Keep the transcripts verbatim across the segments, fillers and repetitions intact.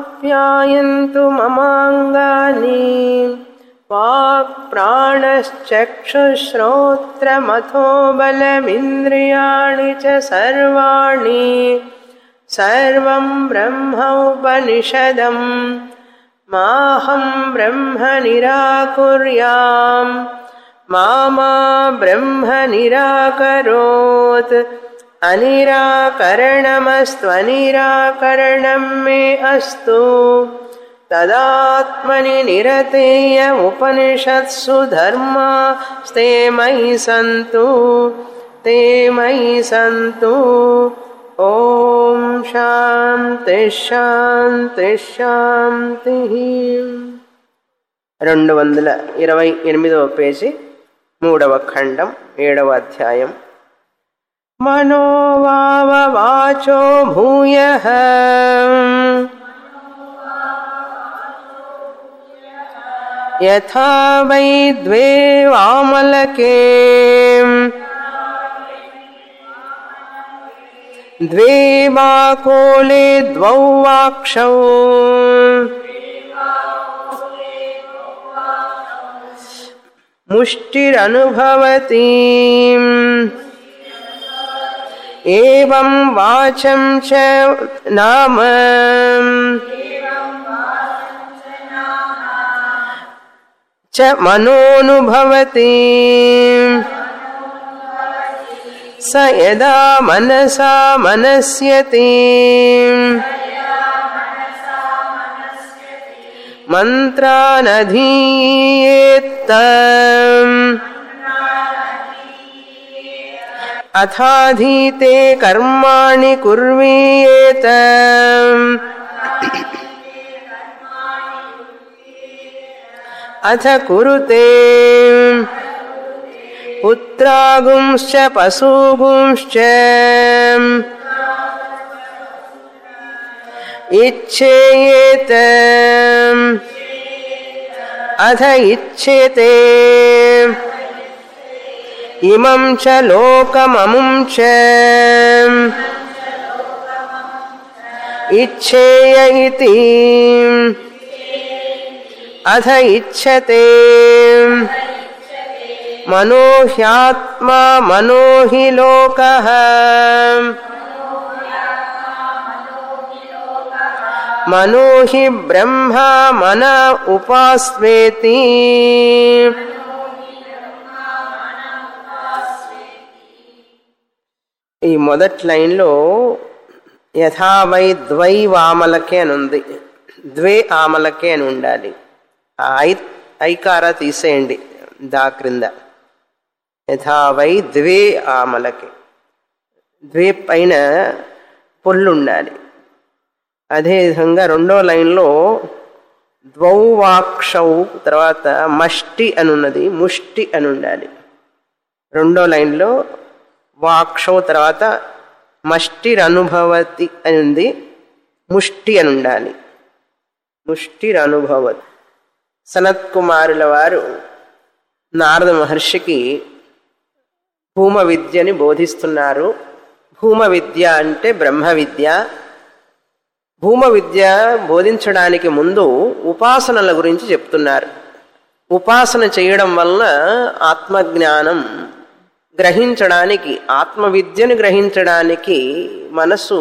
ఆప్యాయంతు మమాంగాని walk ప్రాణశ్చక్షుశ్రోత్రమథో బలమింద్రియాణి చ సర్వాణి సర్వం బ్రహ్మ ఉపనిషదం మాహం బ్రహ్మ నిరాకుర్యాం మా మా బ్రహ్మ నిరాకరోత్ అనిరాకరణమస్త్వనిరాకరణం మే అస్తు తదాత్మని నిరతేయ ఉపనిషత్సు ధర్మాస్తే మయి సంతు తే మయి సంతు. ఓం శాంతి శాంతి శాంతి. రెండు వందల ఇరవై ఎనిమిదవ పేజీ మూడవ ఖండం ఏడవ అధ్యాయం. మనోవావ వాచో భూయః యథా వై ద్వే వామలకే ద్వే వాకోలే ద్వౌ వాక్షౌ ముష్టిరనుభవతి ఏవం వాచం చ నామ చ మనోనుభవతి. స యదా మనసా మనస్యతి మంత్రానధీయేత్ అథాధీతే కర్మాణి కుర్వీయేత అథ కురుతే పుత్రాగుంశ్చ పశూగుంశ్చ ఇచ్ఛేయేత అథ ఇచ్ఛేతే ఇమం చ లోకమముం చ ఇచ్ఛేయ ఇతి అథ ఇచ్ఛతే మనోహ్యాత్మా మనోహి లోకః మనోహి బ్రహ్మ మన ఉపాస్వేతి. ఈ మొదటి లైన్లో యథా వై ద్వై వామలకే అని ఉంది. ద్వే ఆమలకే అని ఉండాలి. ఆ ఐ ఐకార తీసేయండి దా క్రింద. యథా వై ద్వే ఆమలకే, ద్వే పైన పొల్లు ఉండాలి. అదేవిధంగా రెండో లైన్లో ద్వౌ వాక్షౌ తర్వాత మష్టి అని ఉన్నది, ముష్టి అని ఉండాలి. రెండో లైన్లో వాక్షౌ తర్వాత మష్టిరనుభవతి అని ఉంది, ముష్టి అని ఉండాలి. ముష్టిరనుభవతి. సనత్ కుమారుల వారు నారద మహర్షికి భూమ విద్యని బోధిస్తున్నారు. భూమ విద్య అంటే బ్రహ్మ విద్య. భూమ విద్య బోధించడానికి ముందు ఉపాసనల గురించి చెప్తున్నారు. ఉపాసన చేయడం వలన ఆత్మజ్ఞానం గ్రహించడానికి, ఆత్మవిద్యను గ్రహించడానికి మనసు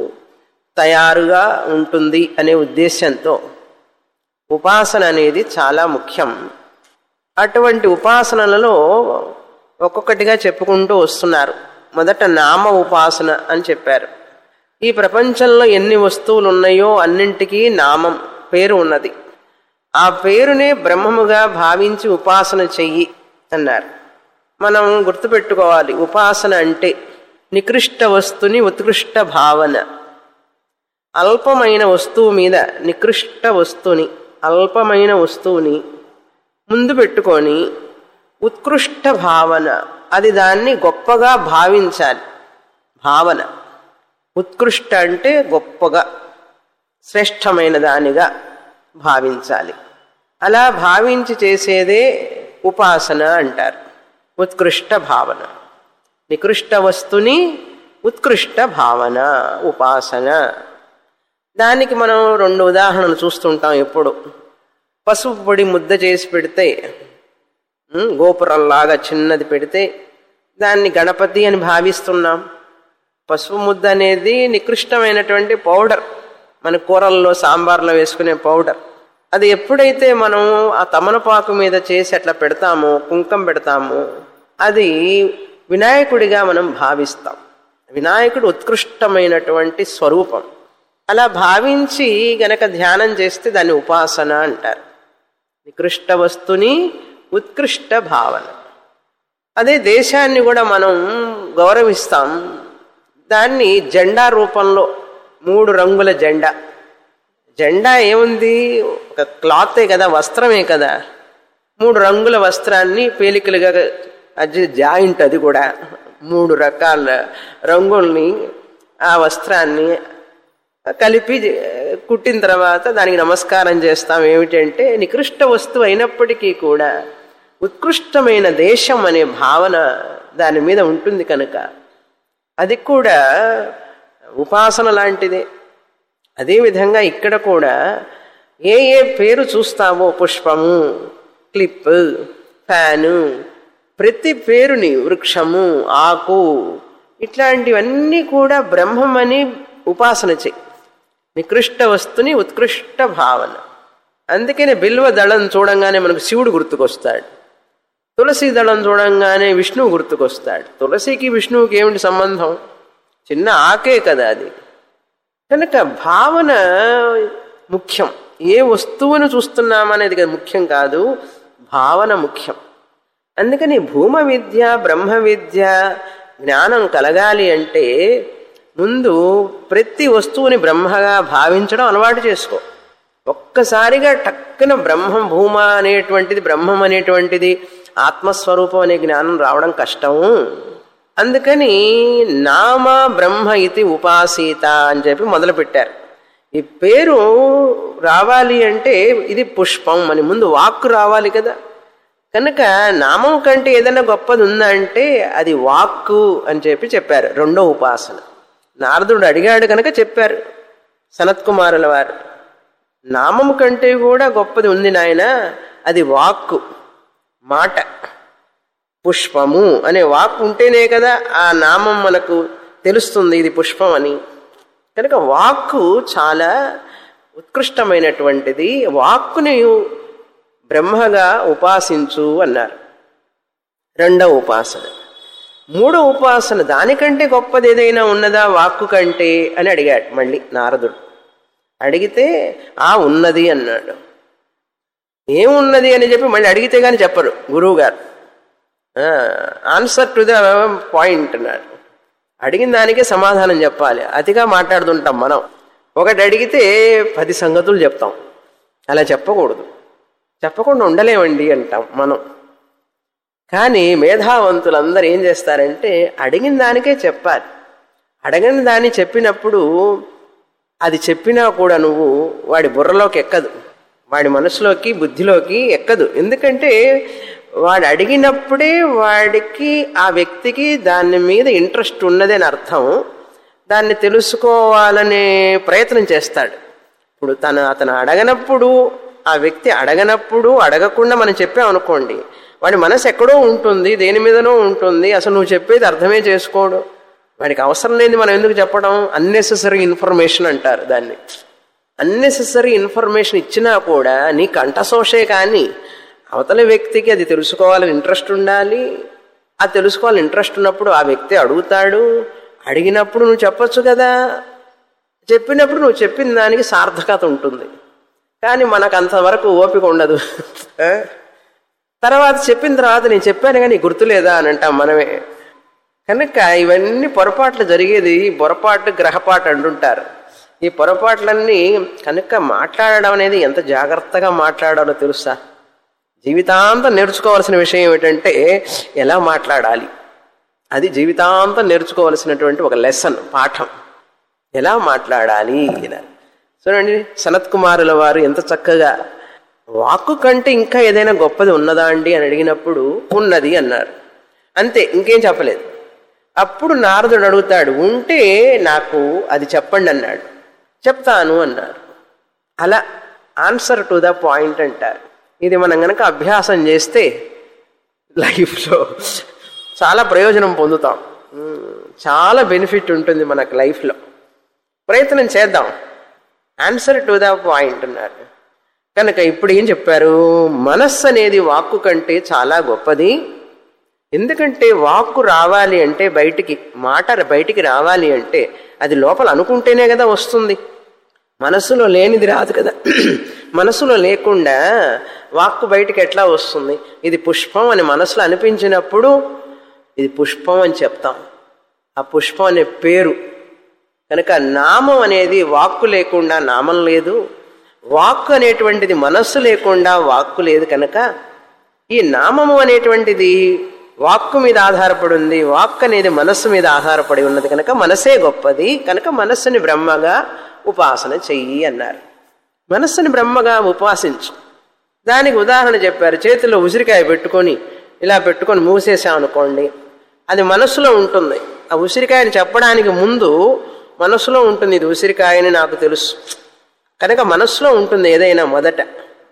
తయారుగా ఉంటుంది అనే ఉద్దేశంతో ఉపాసన అనేది చాలా ముఖ్యం. అటువంటి ఉపాసనలలో ఒక్కొక్కటిగా చెప్పుకుంటూ వస్తున్నారు. మొదట నామ ఉపాసన అని చెప్పారు. ఈ ప్రపంచంలో ఎన్ని వస్తువులు ఉన్నాయో అన్నింటికీ నామం, పేరు ఉన్నది. ఆ పేరునే బ్రహ్మముగా భావించి ఉపాసన చెయ్యి అన్నారు. మనం గుర్తుపెట్టుకోవాలి, ఉపాసన అంటే నికృష్ట వస్తుని ఉత్కృష్ట భావన. అల్పమైన వస్తువు మీద, నికృష్ట వస్తువుని, అల్పమైన వస్తువుని ముందు పెట్టుకొని ఉత్కృష్ట భావన, అది దాన్ని గొప్పగా భావించాలి. భావన ఉత్కృష్ట అంటే గొప్పగా, శ్రేష్టమైన దానిగా భావించాలి. అలా భావించి చేసేదే ఉపాసన అంటారు. ఉత్కృష్ట భావన, నికృష్ట వస్తుని ఉత్కృష్ట భావన ఉపాసన. దానికి మనం రెండు ఉదాహరణలు చూస్తుంటాం ఎప్పుడు. పసుపు పొడి ముద్ద చేసి పెడితే, గోపురంలాగా చిన్నది పెడితే దాన్ని గణపతి అని భావిస్తున్నాం. పసుపు ముద్ద అనేది నికృష్టమైనటువంటి పౌడర్, మన కూరల్లో సాంబార్లో వేసుకునే పౌడర్. అది ఎప్పుడైతే మనం ఆ తమలపాకు మీద చేసి అట్లా పెడతామో, కుంకం పెడతామో, అది వినాయకుడిగా మనం భావిస్తాం. వినాయకుడు ఉత్కృష్టమైనటువంటి స్వరూపం. అలా భావించి గనక ధ్యానం చేస్తే దాన్ని ఉపాసన అంటారు. నికృష్ట వస్తుని ఉత్కృష్ట భావన. అదే దేశాన్ని కూడా మనం గౌరవిస్తాం. దాన్ని జెండా రూపంలో, మూడు రంగుల జెండా. జెండా ఏముంది, ఒక క్లాతే కదా, వస్త్రమే కదా. మూడు రంగుల వస్త్రాన్ని పేలికలుగా అది జాయింట్, అది కూడా మూడు రకాల రంగుల్ని ఆ వస్త్రాన్ని కలిపి కుట్టిన తర్వాత దానికి నమస్కారం చేస్తాం. ఏమిటంటే నికృష్ట వస్తువు అయినప్పటికీ కూడా ఉత్కృష్టమైన దేశం అనే భావన దాని మీద ఉంటుంది కనుక అది కూడా ఉపాసన లాంటిదే. అదేవిధంగా ఇక్కడ కూడా ఏ ఏ పేరు చూస్తావో, పుష్పము, క్లిప్, ఫ్యాను, ప్రతి పేరుని, వృక్షము, ఆకు, ఇట్లాంటివన్నీ కూడా బ్రహ్మమని ఉపాసన చెయ్యి. నికృష్ట వస్తుని ఉత్కృష్ట భావన. అందుకనే బిల్వ దళం చూడంగానే మనకు శివుడు గుర్తుకొస్తాడు, తులసి దళం చూడంగానే విష్ణువు గుర్తుకొస్తాడు. తులసికి విష్ణువుకి ఏమిటి సంబంధం? చిన్న ఆకే కదా అది. కనుక భావన ముఖ్యం. ఏ వస్తువును చూస్తున్నామనేది కదా ముఖ్యం కాదు, భావన ముఖ్యం. అందుకని భూమ విద్య, బ్రహ్మ విద్య జ్ఞానం కలగాలి అంటే ముందు ప్రతి వస్తువుని బ్రహ్మగా భావించడం అలవాటు చేసుకో. ఒక్కసారిగా టక్కున బ్రహ్మం, భూమ అనేటువంటిది, బ్రహ్మం అనేటువంటిది, ఆత్మస్వరూపం అనే జ్ఞానం రావడం కష్టం. అందుకని నామ బ్రహ్మ ఇది ఉపాసీత అని చెప్పి మొదలుపెట్టారు. ఈ పేరు రావాలి అంటే ఇది పుష్పం అని ముందు వాక్కు రావాలి కదా. కనుక నామం కంటే ఏదైనా గొప్పది ఉందంటే అది వాక్కు అని చెప్పి చెప్పారు. రెండో ఉపాసన నారదుడు అడిగాడు కనుక చెప్పారు సనత్కుమారుల వారు. నామం కంటే కూడా గొప్పది ఉంది నాయన, అది వాక్కు, మాట. పుష్పము అనే వాక్కు ఉంటేనే కదా ఆ నామం మనకు తెలుస్తుంది ఇది పుష్పం అని. కనుక వాక్కు చాలా ఉత్కృష్టమైనటువంటిది. వాక్కుని బ్రహ్మగా ఉపాసించు అన్నారు. రెండవ ఉపాసన. మూడో ఉపాసన, దానికంటే గొప్పది ఏదైనా ఉన్నదా వాక్కు కంటే అని అడిగాడు మళ్ళీ నారదుడు. అడిగితే ఆ ఉన్నది అన్నాడు. ఏమున్నది అని చెప్పి మళ్ళీ అడిగితే కానీ చెప్పరు గురువు గారు. ఆన్సర్ టు ద పాయింట్ అన్నాడు. అడిగిన దానికే సమాధానం చెప్పాలి. అతిగా మాట్లాడుతుంటాం మనం. ఒకటి అడిగితే పది సంగతులు చెప్తాం. అలా చెప్పకూడదు. చెప్పకుండా ఉండలేమండి అంటాం మనం. కానీ మేధావంతులందరూ ఏం చేస్తారంటే అడిగిన దానికే చెప్పాలి. అడగని దాన్ని చెప్పినప్పుడు అది చెప్పినా కూడా నువ్వు వాడి బుర్రలోకి ఎక్కదు, వాడి మనసులోకి, బుద్ధిలోకి ఎక్కదు. ఎందుకంటే వాడు అడిగినప్పుడే వాడికి, ఆ వ్యక్తికి దాని మీద ఇంట్రెస్ట్ ఉన్నదని అర్థం. దాన్ని తెలుసుకోవాలనే ప్రయత్నం చేస్తాడు. ఇప్పుడు తను అతను అడగనప్పుడు, ఆ వ్యక్తి అడగనప్పుడు, అడగకుండా మనం చెప్పామనుకోండి, వాడి మనసు ఎక్కడో ఉంటుంది, దేని మీదనో ఉంటుంది. అసలు నువ్వు చెప్పేది అర్థమే చేసుకోడు. వాడికి అవసరం లేని మనం ఎందుకు చెప్పడం? అన్నెసెసరీ ఇన్ఫర్మేషన్ అంటారు దాన్ని. అన్నెసెసరీ ఇన్ఫర్మేషన్ ఇచ్చినా కూడా నీ కంఠశోషే, కానీ అవతల వ్యక్తికి అది తెలుసుకోవాలని ఇంట్రెస్ట్ ఉండాలి. అది తెలుసుకోవాలని ఇంట్రెస్ట్ ఉన్నప్పుడు ఆ వ్యక్తి అడుగుతాడు. అడిగినప్పుడు నువ్వు చెప్పచ్చు కదా. చెప్పినప్పుడు నువ్వు చెప్పిన దానికి సార్థకత ఉంటుంది. కానీ మనకు అంతవరకు ఓపిక ఉండదు. తర్వాత చెప్పిన తర్వాత నేను చెప్పాను కానీ గుర్తులేదా అని అంటాం మనమే. కనుక ఇవన్నీ పొరపాట్లు జరిగేది. పొరపాటు గ్రహపాటు అంటుంటారు. ఈ పొరపాట్లన్నీ కనుక మాట్లాడడం అనేది ఎంత జాగ్రత్తగా మాట్లాడాలో తెలుసా? జీవితాంతం నేర్చుకోవాల్సిన విషయం ఏమిటంటే ఎలా మాట్లాడాలి. అది జీవితాంతం నేర్చుకోవాల్సినటువంటి ఒక లెసన్, పాఠం. ఎలా మాట్లాడాలి. చూడండి సనత్కుమారుల వారు ఎంత చక్కగా వాక్కు కంటే ఇంకా ఏదైనా గొప్పది ఉన్నదా అండి అని అడిగినప్పుడు ఉన్నది అన్నారు. అంతే, ఇంకేం చెప్పలేదు. అప్పుడు నారదుడు అడుగుతాడు, ఉంటే నాకు అది చెప్పండి అన్నాడు. చెప్తాను అన్నారు. అలా ఆన్సర్ టు ద పాయింట్ అంటారు. ఇది మనం కనుక అభ్యాసం చేస్తే లైఫ్లో చాలా ప్రయోజనం పొందుతాం, చాలా బెనిఫిట్ ఉంటుంది మనకు లైఫ్లో. ప్రయత్నం చేద్దాం. ఆన్సర్ టు ద పాయింట్ అన్నారు. కనుక ఇప్పుడు ఏం చెప్పారు? మనస్సు అనేది వాక్కు కంటే చాలా గొప్పది. ఎందుకంటే వాక్కు రావాలి అంటే బయటికి, మాట బయటికి రావాలి అంటే అది లోపల అనుకుంటేనే కదా వస్తుంది. మనస్సులో లేనిది రాదు కదా. మనస్సులో లేకుండా వాక్కు బయటికి ఎట్లా వస్తుంది? ఇది పుష్పం అని మనసులో అనిపించినప్పుడు ఇది పుష్పం అని చెప్తాం. ఆ పుష్పం అనే పేరు. కనుక నామం అనేది వాక్కు లేకుండా నామం లేదు, వాక్కు అనేటువంటిది మనస్సు లేకుండా వాక్కు లేదు. కనుక ఈ నామము అనేటువంటిది వాక్కు మీద ఆధారపడి ఉంది, వాక్కు అనేది మనస్సు మీద ఆధారపడి ఉన్నది. కనుక మనసే గొప్పది. కనుక మనస్సుని బ్రహ్మగా ఉపాసన చెయ్యి అన్నారు. మనస్సుని బ్రహ్మగా ఉపాసించు. దానికి ఉదాహరణ చెప్పారు. చేతిలో ఉసిరికాయ పెట్టుకొని ఇలా పెట్టుకొని మూసేసామనుకోండి, అది మనస్సులో ఉంటుంది. ఆ ఉసిరికాయని చెప్పడానికి ముందు మనస్సులో ఉంటుంది, ఇది ఉసిరికాయని నాకు తెలుసు. కనుక మనస్సులో ఉంటుంది ఏదైనా మొదట.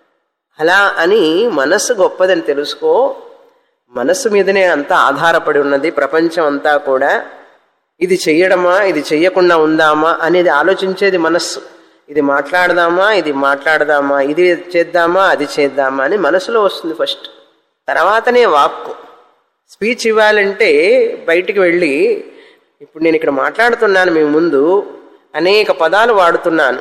అలా అని మనస్సు గొప్పదని తెలుసుకో. మనస్సు మీదనే అంతా ఆధారపడి ఉన్నది ప్రపంచం అంతా కూడా. ఇది చెయ్యడమా, ఇది చెయ్యకుండా ఉందామా అనేది ఆలోచించేది మనస్సు. ఇది మాట్లాడదామా, ఇది మాట్లాడదామా, ఇది చేద్దామా, అది చేద్దామా అని మనసులో వస్తుంది ఫస్ట్. తర్వాతనే వాక్కు. స్పీచ్ ఇవ్వాలంటే బయటికి వెళ్ళి, ఇప్పుడు నేను ఇక్కడ మాట్లాడుతున్నాను మీ ముందు, అనేక పదాలు వాడుతున్నాను,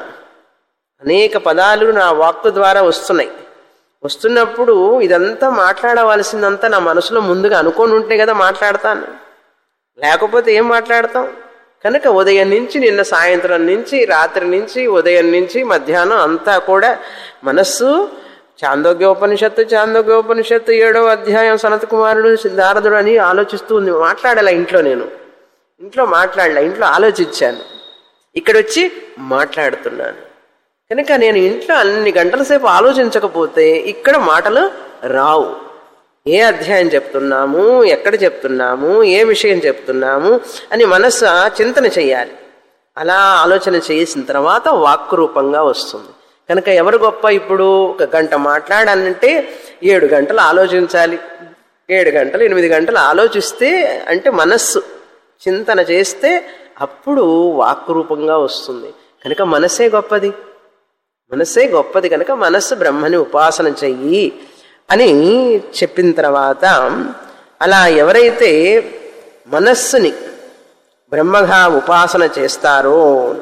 అనేక పదాలు నా వాక్కు ద్వారా వస్తున్నాయి. వస్తున్నప్పుడు ఇదంతా మాట్లాడవలసిందంతా నా మనసులో ముందుగా అనుకొని ఉంటే కదా మాట్లాడతాను, లేకపోతే ఏం మాట్లాడతాం? కనుక ఉదయం నుంచి నిన్న సాయంత్రం నుంచి రాత్రి నుంచి ఉదయం నుంచి మధ్యాహ్నం అంతా కూడా మనస్సు చాందోగ్యోపనిషత్తు చాందోగ్యోపనిషత్తు ఏడవ అధ్యాయం సనత్ కుమారుడు నారదుడు అని ఆలోచిస్తూ ఉంది. మాట్లాడాల ఇంట్లో, నేను ఇంట్లో మాట్లాడలే, ఇంట్లో ఆలోచించాను, ఇక్కడ వచ్చి మాట్లాడుతున్నాను. కనుక నేను ఇంట్లో అన్ని గంటల సేపు ఆలోచించకపోతే ఇక్కడ మాటలు రావు. ఏ అధ్యాయం చెప్తున్నాము, ఎక్కడ చెప్తున్నాము, ఏ విషయం చెప్తున్నాము అని మనస్సు చింతన చెయ్యాలి. అలా ఆలోచన చేసిన తర్వాత వాక్కు రూపంగా వస్తుంది. కనుక ఎవరు గొప్ప? ఇప్పుడు ఒక గంట మాట్లాడాలంటే ఏడు గంటలు ఆలోచించాలి. ఏడు గంటలు ఎనిమిది గంటలు ఆలోచిస్తే, అంటే మనస్సు చింతన చేస్తే అప్పుడు వాక్కు రూపంగా వస్తుంది. కనుక మనస్సే గొప్పది, మనస్సే గొప్పది. కనుక మనస్సు బ్రహ్మని ఉపాసన చెయ్యి అని చెప్పిన తర్వాత, అలా ఎవరైతే మనస్సుని బ్రహ్మగా ఉపాసన చేస్తారో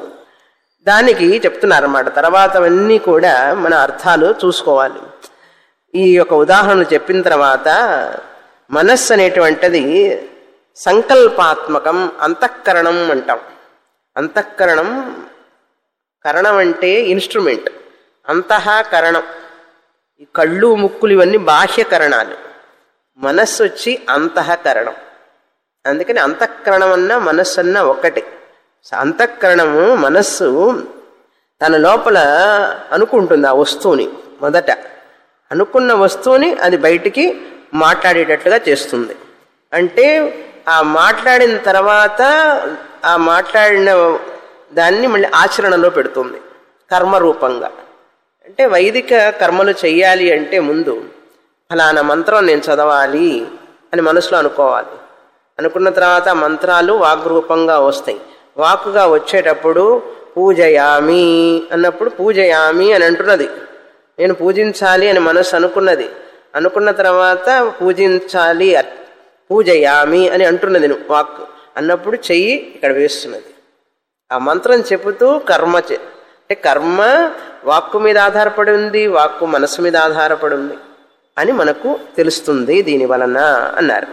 దానికి చెప్తున్నారన్నమాట. తర్వాతవన్నీ కూడా మన అర్థాలు చూసుకోవాలి. ఈ యొక్క ఉదాహరణలు చెప్పిన తర్వాత, మనస్సు అనేటువంటిది సంకల్పాత్మకం, అంతఃకరణం అంటాం. అంతఃకరణం, కరణం అంటే ఇన్స్ట్రుమెంట్, అంతఃకరణం ఈ కళ్ళు ముక్కులు ఇవన్నీ బాహ్యకరణాలు, మనస్సు వచ్చి అంతఃకరణం. అందుకని అంతఃకరణం అన్నా మనస్సు అన్నా ఒకటి. అంతఃకరణము మనస్సు తన లోపల అనుకుంటుంది ఆ వస్తువుని. మొదట అనుకున్న వస్తువుని అది బయటికి మాట్లాడేటట్లుగా చేస్తుంది. అంటే ఆ మాట్లాడిన తర్వాత ఆ మాట్లాడిన దాన్ని మళ్ళీ ఆచరణలో పెడుతుంది కర్మరూపంగా. అంటే వైదిక కర్మలు చెయ్యాలి అంటే ముందు ఫలానా మంత్రం నేను చదవాలి అని మనసులో అనుకోవాలి. అనుకున్న తర్వాత మంత్రాలు వాగ్రూపంగా వస్తాయి. వాక్కుగా వచ్చేటప్పుడు పూజయామి అన్నప్పుడు పూజయామి అని అంటున్నది, నేను పూజించాలి అని మనసు అనుకున్నది. అనుకున్న తర్వాత పూజించాలి, పూజయామి అని అంటున్నది వాక్కు. అన్నప్పుడు చెయ్యి ఇక్కడ వేస్తున్నది. ఆ మంత్రం చెబుతూ కర్మ, అంటే కర్మ వాక్కు మీద ఆధారపడి ఉంది, వాక్కు మనసు మీద ఆధారపడి ఉంది అని మనకు తెలుస్తుంది దీని వలన అన్నారు.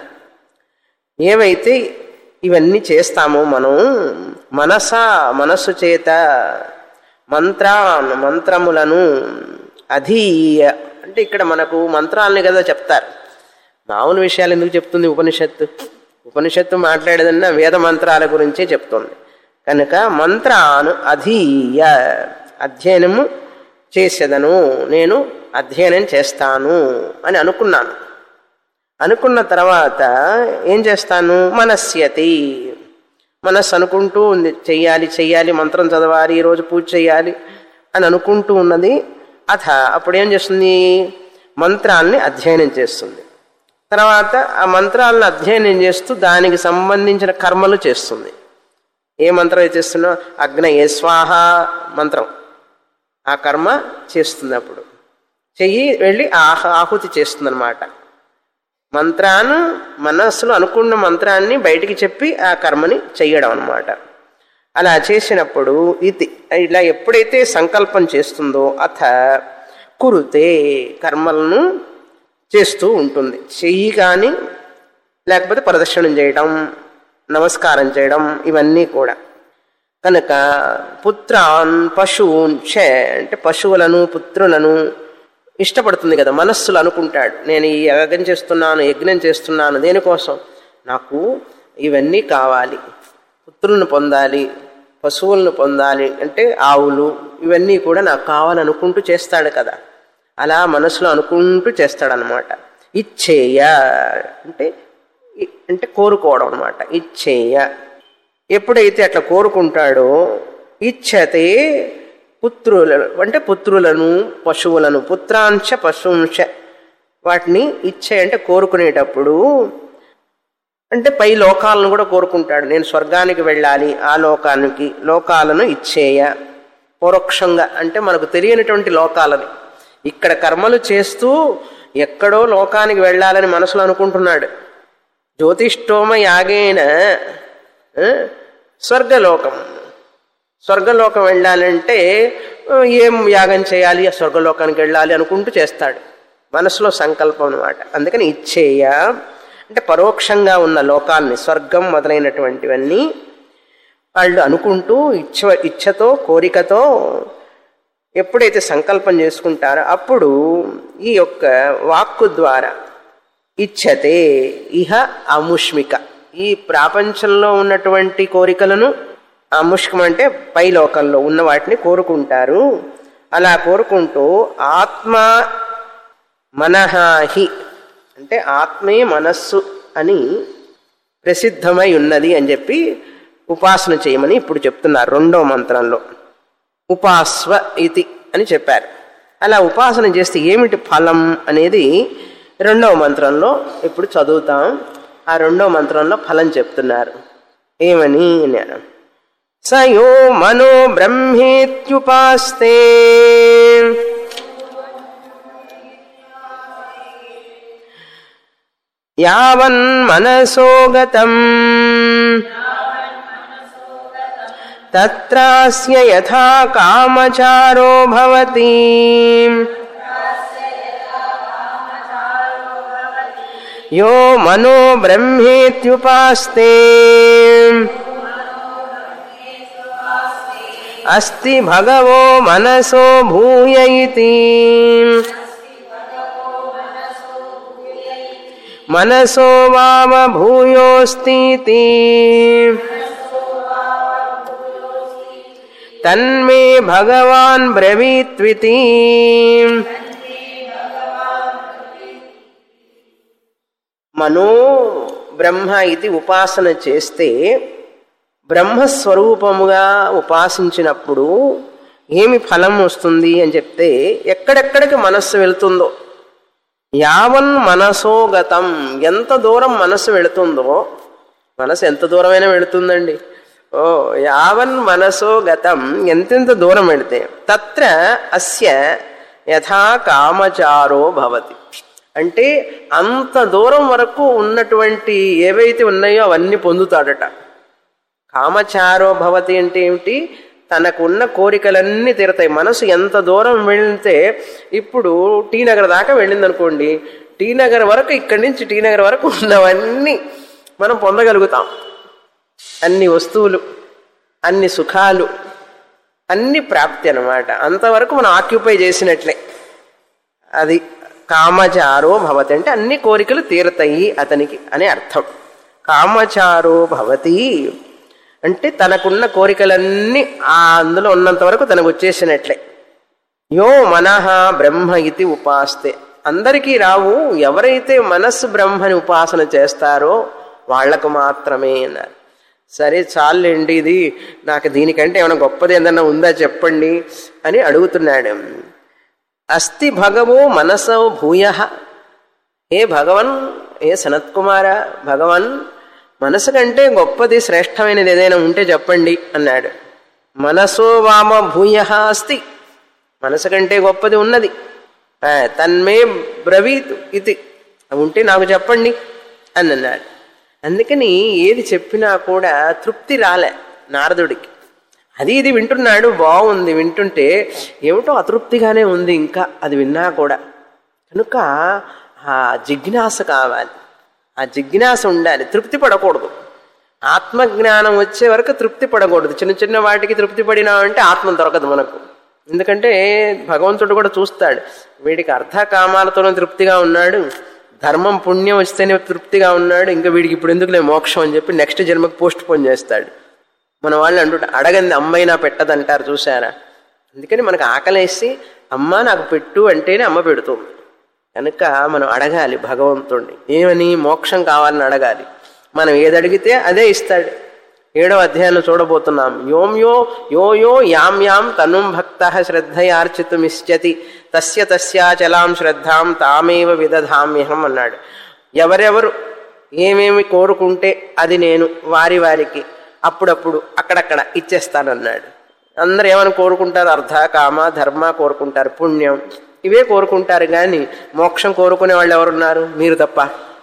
ఏవైతే ఇవన్నీ చేస్తామో మనం మనస మనస్సు చేత మంత్ర మంత్రములను అధీయ, అంటే ఇక్కడ మనకు మంత్రాలని కదా చెప్తారు. మామూలు విషయాలు ఎందుకు చెప్తుంది ఉపనిషత్తు? ఉపనిషత్తు మాట్లాడేదన్నా వేద మంత్రాల గురించే చెప్తుంది. కనుక మంత్రాను అధీయ, అధ్యయనము చేసేదను, నేను అధ్యయనం చేస్తాను అని అనుకున్నాను. అనుకున్న తర్వాత ఏం చేస్తాను? మనస్యతి, మనస్సు అనుకుంటూ ఉంది చెయ్యాలి చెయ్యాలి మంత్రం చదవాలి ఈరోజు పూజ చేయాలి అని అనుకుంటూ ఉన్నది. అథ అప్పుడేం చేస్తుంది, మంత్రాల్ని అధ్యయనం చేస్తుంది. తర్వాత ఆ మంత్రాలను అధ్యయనం చేస్తూ దానికి సంబంధించిన కర్మలు చేస్తుంది. ఏ మంత్రం చేస్తున్నా అగ్నయే స్వాహ మంత్రం, ఆ కర్మ చేస్తుంది. అప్పుడు చెయ్యి వెళ్ళి ఆహ ఆహుతి చేస్తుంది అన్నమాట. మంత్రాన్ని మనస్సులో అనుకున్న మంత్రాన్ని బయటికి చెప్పి ఆ కర్మని చెయ్యడం అన్నమాట. అలా చేసినప్పుడు ఇది ఇలా ఎప్పుడైతే సంకల్పం చేస్తుందో అథ కురుతే కర్మలను చేస్తూ ఉంటుంది. చెయ్యి కానీ లేకపోతే ప్రదర్శనం చేయడం, నమస్కారం చేయడం, ఇవన్నీ కూడా. కనుక పుత్రాన్ పశువున్ చ అంటే పశువులను పుత్రులను ఇష్టపడుతుంది కదా, మనస్సులు అనుకుంటాడు నేను ఈ యజ్ఞం చేస్తున్నాను యజ్ఞం చేస్తున్నాను దేనికోసం, నాకు ఇవన్నీ కావాలి, పుత్రులను పొందాలి, పశువులను పొందాలి అంటే ఆవులు ఇవన్నీ కూడా నాకు కావాలనుకుంటూ చేస్తాడు కదా. అలా మనసులో అనుకుంటూ చేస్తాడనమాట. ఇచ్చేయ అంటే అంటే కోరుకోవడం అనమాట. ఇచ్చేయ ఎప్పుడైతే అట్లా కోరుకుంటాడో ఇచ్చతే పుత్రుల అంటే పుత్రులను పశువులను పుత్రాంశ పశుంశ వాటిని ఇచ్చే అంటే కోరుకునేటప్పుడు అంటే పై లోకాలను కూడా కోరుకుంటాడు. నేను స్వర్గానికి వెళ్ళాలి, ఆ లోకానికి లోకాలను ఇచ్చేయ పరోక్షంగా అంటే మనకు తెలియనటువంటి లోకాలని. ఇక్కడ కర్మలు చేస్తూ ఎక్కడో లోకానికి వెళ్ళాలని మనసులో అనుకుంటున్నాడు. జ్యోతిష్ఠోమ యాగేన స్వర్గలోకం, స్వర్గలోకం వెళ్ళాలంటే ఏం యాగం చేయాలి, ఆ స్వర్గలోకానికి వెళ్ళాలి అనుకుంటూ చేస్తాడు. మనసులో సంకల్పం అనమాట. అందుకని ఇచ్చేయ అంటే పరోక్షంగా ఉన్న లోకాల్ని స్వర్గం మొదలైనటువంటివన్నీ వాళ్ళు అనుకుంటూ ఇచ్చ ఇచ్చతో కోరికతో ఎప్పుడైతే సంకల్పం చేసుకుంటారో అప్పుడు ఈ యొక్క వాక్కు ద్వారా ఇచ్చతే ఇహ అముష్మిక ఈ ప్రపంచంలో ఉన్నటువంటి కోరికలను అముష్కం అంటే పై లోకంలో ఉన్న వాటిని కోరుకుంటారు. అలా కోరుకుంటూ ఆత్మ మనహాహి అంటే ఆత్మే మనస్సు అని ప్రసిద్ధమై ఉన్నది అని చెప్పి ఉపాసన చేయమని ఇప్పుడు చెప్తున్నారు రెండో మంత్రంలో. ఉపాస్వ ఇతి అని చెప్పారు. అలా ఉపాసన చేస్తే ఏమిటి ఫలం అనేది రెండవ మంత్రంలో ఇప్పుడు చదువుతాం. ఆ రెండవ మంత్రంలో ఫలం చెప్తున్నారు. ఏమని అన్నారు, సయో మనో బ్రహ్మేత్యుపాస్తే యావన్ మనసో గతం తత్రాస్య యథా కామచారో భవతి యో మనో బ్రహ్మేత్యుపాస్తే అస్తి భగవో మనసో భూయ ఇతి మనసో వామ భూయోస్తి తన్మే భగవాన్ బ్రవీత్వితి. మనో బ్రహ్మ ఇది ఉపాసన చేస్తే బ్రహ్మస్వరూపముగా ఉపాసించినప్పుడు ఏమి ఫలం వస్తుంది అని చెప్తే ఎక్కడెక్కడికి మనస్సు వెళుతుందో యావన్ మనసో గతం ఎంత దూరం మనస్సు వెళుతుందో, మనసు ఎంత దూరమైనా వెళుతుందండి. ఓ యావన్ మనసో గతం ఎంతెంత దూరం వెళితే తత్ర అస్య యథా కామచారో భవతి అంటే అంత దూరం వరకు ఉన్నటువంటి ఏవైతే ఉన్నాయో అవన్నీ పొందుతాడట. కామచారో భవతి అంటే ఏమిటి, తనకున్న కోరికలన్నీ తీరతాయి. మనసు ఎంత దూరం వెళితే ఇప్పుడు టీ నగర్ దాకా వెళ్ళింది అనుకోండి, టీ నగర్ వరకు ఇక్కడి నుంచి టీ నగర్ వరకు ఉన్నవన్నీ మనం పొందగలుగుతాం. అన్ని వస్తువులు, అన్ని సుఖాలు, అన్ని ప్రాప్తి అన్నమాట. అంతవరకు మనం ఆక్యుపై చేసినట్లే. అది కామచారో భవతి అంటే అన్ని కోరికలు తీరతాయి అతనికి అనే అర్థం. కామచారో భవతి అంటే తనకున్న కోరికలన్నీ ఆ అందులో ఉన్నంత వరకు తనకు వచ్చేసినట్లే. యో మనః బ్రహ్మ ఇది ఉపాస్తే అందరికీ రావు, ఎవరైతే మనస్సు బ్రహ్మని ఉపాసన చేస్తారో వాళ్లకు మాత్రమే అన్నారు. సరే చాలండి, ఇది నాకు దీనికంటే ఏమైనా గొప్పది ఏదన్నా ఉందా చెప్పండి అని అడుగుతున్నాడు. అస్తి భగవో మనసో భూయ, ఏ భగవన్, ఏ సనత్కుమార భగవన్, మనసు కంటే గొప్పది శ్రేష్టమైనది ఏదైనా ఉంటే చెప్పండి అన్నాడు. మనసో వామ భూయ అస్తి, మనసు కంటే గొప్పది ఉన్నది. తన్మే బ్రవీతు ఇది, ఉంటే నాకు చెప్పండి అని అన్నాడు. అందుకని ఏది చెప్పినా కూడా తృప్తి రాలే నారదుడికి. అది ఇది వింటున్నాడు, బాగుంది, వింటుంటే ఏమిటో అతృప్తిగానే ఉంది ఇంకా అది విన్నా కూడా. కనుక ఆ జిజ్ఞాస కావాలి, ఆ జిజ్ఞాస ఉండాలి, తృప్తి పడకూడదు. ఆత్మజ్ఞానం వచ్చే వరకు తృప్తి పడకూడదు. చిన్న చిన్న వాటికి తృప్తి పడినామంటే ఆత్మ దొరకదు మనకు. ఎందుకంటే భగవంతుడు కూడా చూస్తాడు, వీడికి అర్థకామాలతోనే తృప్తిగా ఉన్నాడు, ధర్మం పుణ్యం వస్తేనే తృప్తిగా ఉన్నాడు, ఇంకా వీడికి ఇప్పుడు ఎందుకులే మోక్షం అని చెప్పి నెక్స్ట్ జన్మకు పోస్ట్ పోన్ చేస్తాడు. మన వాళ్ళు అంటుంటా అడగంది అమ్మైనా పెట్టదంటారు చూసారా. అందుకని మనకు ఆకలేసి అమ్మ నాకు పెట్టు అంటేనే అమ్మ పెడుతుంది. కనుక మనం అడగాలి భగవంతుడిని, ఏమని, మోక్షం కావాలని అడగాలి. మనం ఏది అడిగితే అదే ఇస్తాడు. ఏడో అధ్యాయంలో చూడబోతున్నాం. యోం యో యో యో యాం యాం తనుం భక్త శ్రద్ధయార్చితుమిష్యతి తస్య తస్యాచలాం శ్రద్ధాం తామేవ విదధామ్యహం అన్నాడు. ఎవరెవరు ఏమేమి కోరుకుంటే అది నేను వారి వారికి అప్పుడప్పుడు అక్కడక్కడ ఇచ్చేస్తానన్నాడు. అందరు ఏమని కోరుకుంటారు? అర్థ, కామ, ధర్మ కోరుకుంటారు, పుణ్యం ఇవే కోరుకుంటారు. కానీ మోక్షం కోరుకునే వాళ్ళు ఎవరున్నారు? మీరు తప్ప.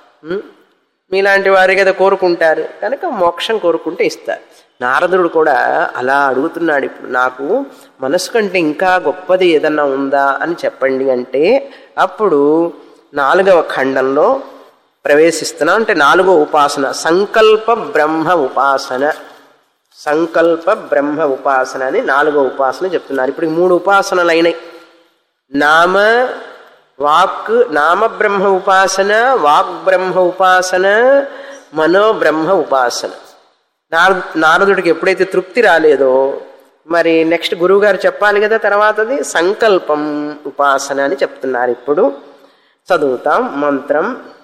మీలాంటి వారి కదా కోరుకుంటారు. కనుక మోక్షం కోరుకుంటే ఇస్తారు. నారదుడు కూడా అలా అడుగుతున్నాడు. ఇప్పుడు నాకు మనసు కంటే ఇంకా గొప్పది ఏదన్నా ఉందా అని చెప్పండి అంటే, అప్పుడు నాలుగవ ఖండంలో ప్రవేశిస్తున్నా. అంటే నాలుగో ఉపాసన సంకల్ప బ్రహ్మ ఉపాసన. సంకల్ప బ్రహ్మ ఉపాసన అని నాలుగో ఉపాసన చెప్తున్నారు. ఇప్పుడు మూడు ఉపాసనలు అయినాయి. నామ వాక్ నామ బ్రహ్మ ఉపాసన, వాక్ బ్రహ్మ ఉపాసన, మనో బ్రహ్మ ఉపాసన. నారదు నారదుడికి ఎప్పుడైతే తృప్తి రాలేదో మరి నెక్స్ట్ గురువు గారు చెప్పాలి కదా తర్వాతది సంకల్పం ఉపాసన అని చెప్తున్నారు. ఇప్పుడు చదువుతాం మంత్రం.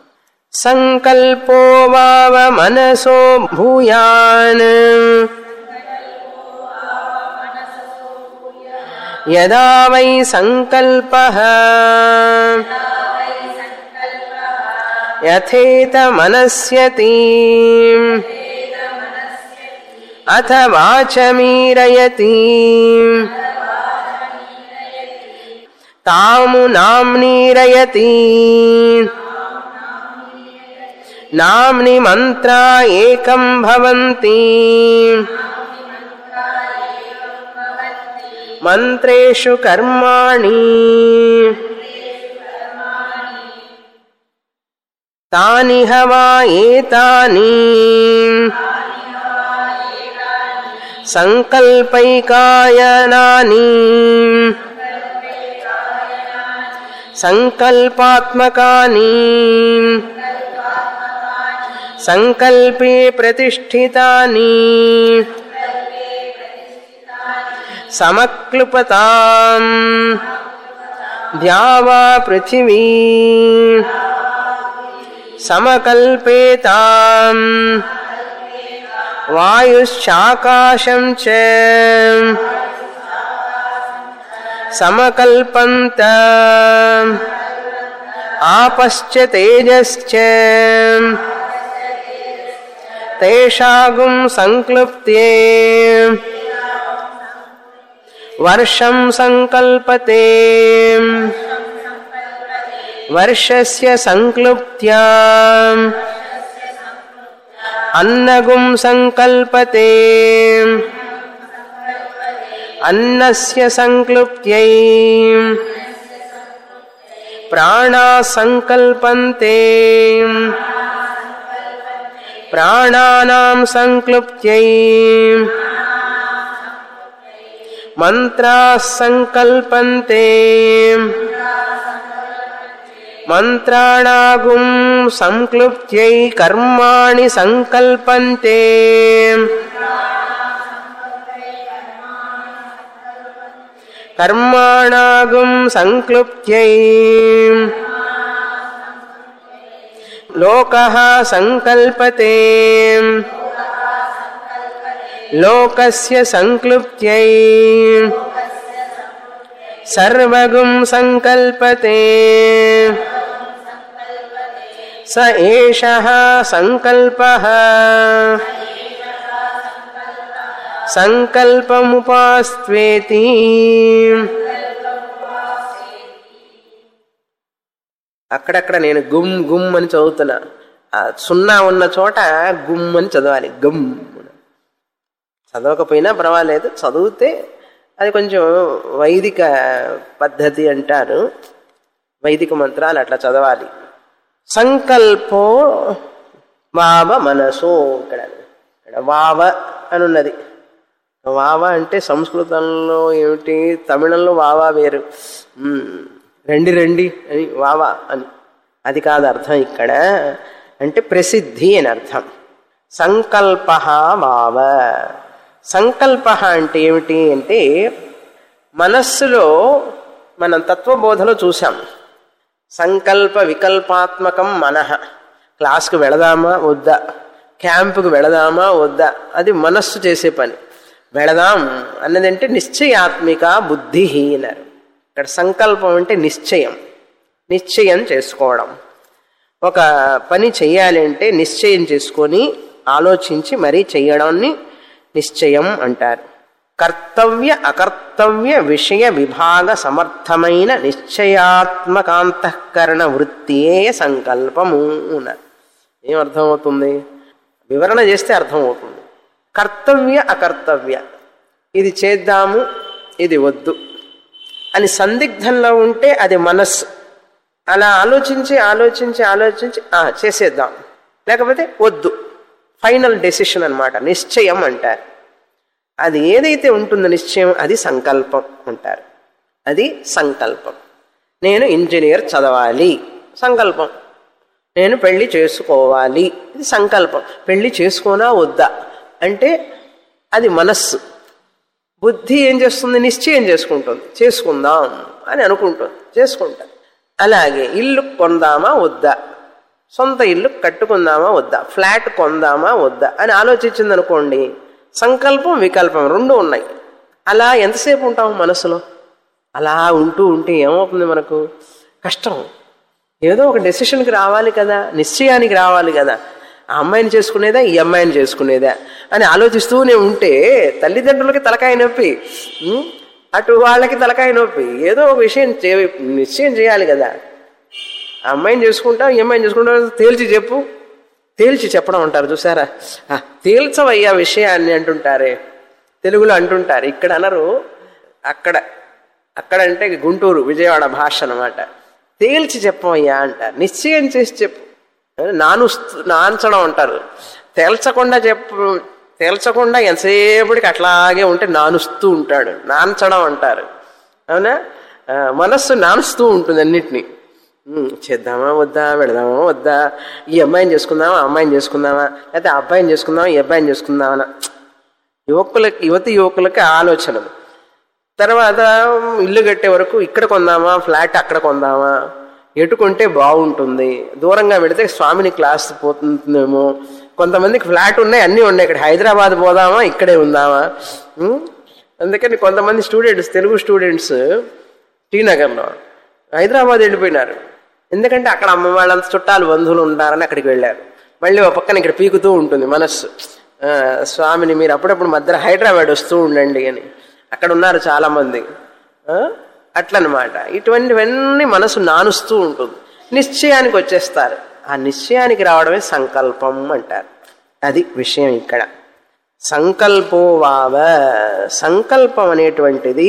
సంకల్పో వావ మనసో భూయాన్ యదా వై సంకల్పః యథేత మనస్యతి అథ వాచమీరయతి తాము నామ్నీరయతి నామ్ని మంత్రా ఏకం భవంతి మంత్రేషు కర్మాణి తానిహ వా ఏతాని సంకల్పైకాయనాని సంకల్పాత్మకాని సంకల్పే ప్రతిష్ఠితాని సమక్లుపతాం ద్యావా పృథివీ సమకల్పేతాం వాయుశ్చాకాశం చ సమకల్పంత ఆపశ్చ తేజశ్చ తేషాగుం సంక్లుప్తే వర్షం సంకల్పతే వర్షస్య సంక్లుప్త్యా అన్నగుం సంకల్పతే అన్నస్య సంక్లుప్త్యై ప్రాణా సంకల్పంతే ప్రాణానాం సంక్లుప్త్యై మంత్రా సంకల్పంతే మంత్రాణాగుం సంక్లుప్త్యై కర్మాణి సంకల్పంతే కర్మాణాగుం సంక్లుప్త్యై లోకః సంకల్పతే లోకస్య సంక్లుప్త్యై సర్వగుం సంకల్పతే స ఏషః సంకల్పః సంకల్పముపాస్త్వేతి. అక్కడక్కడ నేను గుమ్ గుమ్ అని చదువుతున్నా. సున్నా ఉన్న చోట గుమ్ అని చదవాలి. గమ్ చదవకపోయినా పర్వాలేదు, చదివితే అది కొంచెం వైదిక పద్ధతి అంటారు. వైదిక మంత్రాలు అట్లా చదవాలి. సంకల్పో వావ మనసో. ఇక్కడ ఇక్కడ వావ అని ఉన్నది. వావ అంటే సంస్కృతంలో ఏమిటి, తమిళంలో వావా వేరు. రండి రండి అని వావా అని, అది కాదు అర్థం ఇక్కడ. అంటే ప్రసిద్ధి అని అర్థం. సంకల్ప వావ. సంకల్ప అంటే ఏమిటి అంటే మనస్సులో మనం తత్వబోధలో చూసాం. సంకల్ప వికల్పాత్మకం మనః. క్లాస్కి వెళదామా వద్దా, క్యాంపుకి వెళదామా వద్దా, అది మనస్సు చేసే పని. వెళదాం అన్నదంటే నిశ్చయాత్మిక బుద్ధి అన్నారు. ఇక్కడ సంకల్పం అంటే నిశ్చయం, నిశ్చయం చేసుకోవడం. ఒక పని చెయ్యాలి అంటే నిశ్చయం చేసుకొని ఆలోచించి మరీ చెయ్యడాన్ని నిశ్చయం అంటారు. కర్తవ్య అకర్తవ్య విషయ విభాగ సమర్థమైన నిశ్చయాత్మకాంతఃకరణ వృత్తియే సంకల్పము అన్నారు. ఏమర్థమవుతుంది? వివరణ చేస్తే అర్థమవుతుంది. కర్తవ్య అకర్తవ్య, ఇది చేద్దాము ఇది వద్దు అని సందిగ్ధంలో ఉంటే అది మనస్సు. అలా ఆలోచించి ఆలోచించి ఆలోచించి చేసేద్దాం, లేకపోతే వద్దు, ఫైనల్ డెసిషన్ అన్నమాట. నిశ్చయం అంటారు. అది ఏదైతే ఉంటుందో నిశ్చయం, అది సంకల్పం అంటారు. అది సంకల్పం. నేను ఇంజనీర్ చదవాలి, సంకల్పం. నేను పెళ్లి చేసుకోవాలి, ఇది సంకల్పం. పెళ్లి చేసుకోనా వద్దా అంటే అది మనస్సు. బుద్ధి ఏం చేస్తుంది? నిశ్చయం చేసుకుంటుంది. చేసుకుందాం అని అనుకుంటుంది, చేసుకుంటా. అలాగే ఇల్లు కొందామా వద్దా, సొంత ఇల్లు కట్టుకుందామా వద్దా, ఫ్లాట్ కొందామా వద్దా అని ఆలోచించింది అనుకోండి, సంకల్పం వికల్పం రెండు ఉన్నాయి. అలా ఎంతసేపు ఉంటాం మనసులో? అలా ఉంటూ ఉంటే ఏమవుతుంది? మనకు కష్టం. ఏదో ఒక డెసిషన్కి రావాలి కదా, నిశ్చయానికి రావాలి కదా. ఆ అమ్మాయిని చేసుకునేదా ఈ అమ్మాయిని చేసుకునేదా అని ఆలోచిస్తూనే ఉంటే తల్లిదండ్రులకి తలకాయ నొప్పి, అటు వాళ్ళకి తలకాయ నొప్పి. ఏదో ఒక విషయం నిశ్చయం చేయాలి కదా. ఆ అమ్మాయిని చేసుకుంటా ఈ అమ్మాయిని చేసుకుంటా తేల్చి చెప్పు, తేల్చి చెప్పడం అంటారు చూసారా. తేల్చవయ్యా విషయాన్ని అంటుంటారే, తెలుగులో అంటుంటారు. ఇక్కడ అనరు, అక్కడ అక్కడ అంటే గుంటూరు విజయవాడ భాష అన్నమాట. తేల్చి చెప్పవయ్యా అంటారు. నిశ్చయం చేసి చెప్పు. నానుస్తూ నాంచడం అంటారు. తేల్చకుండా చెప్పు, తేల్చకుండా ఎంతసేపటికి అట్లాగే ఉంటే నానుస్తూ ఉంటాడు, నాంచడం అంటారు. అవునా? మనస్సు నానుస్తూ ఉంటుంది అన్నిటినీ. చేద్దామా వద్దా, వెళదామా వద్దా, ఈ అమ్మాయిని చేసుకుందామా అమ్మాయిని చేసుకుందామా, లేకపోతే ఆ అబ్బాయిని చేసుకుందామా ఈ అబ్బాయిని చేసుకుందామా. యువకులకి యువతి యువకులకి ఆలోచనలు. తర్వాత ఇల్లు కట్టే వరకు ఇక్కడ కొందామా ఫ్లాట్ అక్కడ కొందామా, ఎటుకుంటే బాగుంటుంది, దూరంగా పెడితే స్వామిని క్లాస్ పోతుందేమో, కొంతమందికి ఫ్లాట్ ఉన్నాయి అన్నీ ఉన్నాయి, ఇక్కడ హైదరాబాద్ పోదామా ఇక్కడే ఉందామా. అందుకని కొంతమంది స్టూడెంట్స్, తెలుగు స్టూడెంట్స్ టీనగర్లో హైదరాబాద్ వెళ్ళిపోయినారు. ఎందుకంటే అక్కడ అమ్మ వాళ్ళంత చుట్టాలు బంధువులు ఉంటారని అక్కడికి వెళ్ళారు. మళ్ళీ ఒక పక్కన ఇక్కడ పీకుతూ ఉంటుంది మనస్సు, స్వామిని మీరు అప్పుడప్పుడు మధ్య హైదరాబాద్ వస్తూ ఉండండి అని. అక్కడ ఉన్నారు చాలామంది. అట్లనమాట. ఇటువంటివన్నీ మనసు నానుస్తూ ఉంటుంది. నిశ్చయానికి వచ్చేస్తారు. ఆ నిశ్చయానికి రావడమే సంకల్పం అంటారు. అది విషయం ఇక్కడ. సంకల్పో వావ. సంకల్పం అనేటువంటిది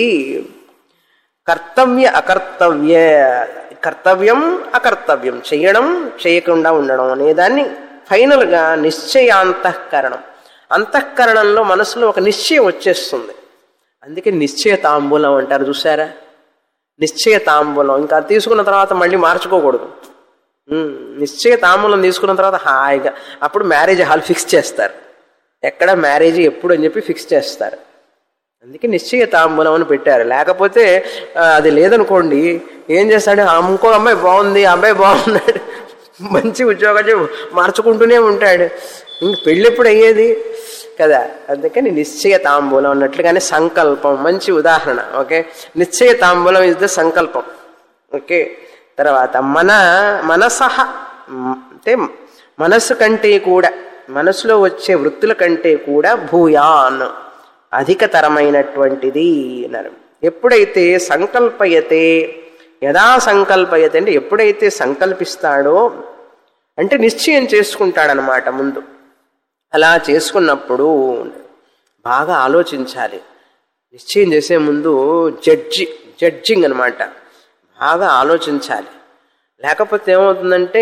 కర్తవ్య అకర్తవ్య, కర్తవ్యం అకర్తవ్యం, చేయడం చేయకుండా ఉండడం అనేదాన్ని ఫైనల్గా నిశ్చయాంతఃకరణం. అంతఃకరణంలో మనసులో ఒక నిశ్చయం వచ్చేస్తుంది. అందుకే నిశ్చయ తాంబూలం అంటారు చూసారా. నిశ్చయ తాంబూలం ఇంకా తీసుకున్న తర్వాత మళ్ళీ మార్చుకోకూడదు. నిశ్చయ తాంబూలం తీసుకున్న తర్వాత హాయిగా అప్పుడు మ్యారేజ్ హాల్ ఫిక్స్ చేస్తారు. ఎక్కడ మ్యారేజ్ ఎప్పుడు అని చెప్పి ఫిక్స్ చేస్తారు. అందుకే నిశ్చయ తాంబూలం అని పెట్టారు. లేకపోతే అది లేదనుకోండి ఏం చేస్తాడు, ఇంకో అమ్మాయి బాగుంది, అబ్బాయి బాగున్నాడు, మంచి ఉద్యోగం మార్చుకుంటూనే ఉంటాడు. ఇంక పెళ్ళి ఎప్పుడు అయ్యేది? కదా. అందుకని నిశ్చయ తాంబూలం అన్నట్లుగానే సంకల్పం మంచి ఉదాహరణ. ఓకే, నిశ్చయ తాంబూలం ఇస్ ద సంకల్పం. ఓకే, తర్వాత మన మనసహ అంటే మనస్సు కంటే కూడా, మనసులో వచ్చే వృత్తుల కంటే కూడా భూయాన్ అధికతరమైనటువంటిది అన్నారు. ఎప్పుడైతే సంకల్పయతే, యదా సంకల్పయతే అంటే ఎప్పుడైతే సంకల్పిస్తాడో అంటే నిశ్చయం చేసుకుంటాడనమాట ముందు. అలా చేసుకున్నప్పుడు బాగా ఆలోచించాలి. నిశ్చయం చేసే ముందు జడ్జి జడ్జింగ్ అనమాట, బాగా ఆలోచించాలి. లేకపోతే ఏమవుతుందంటే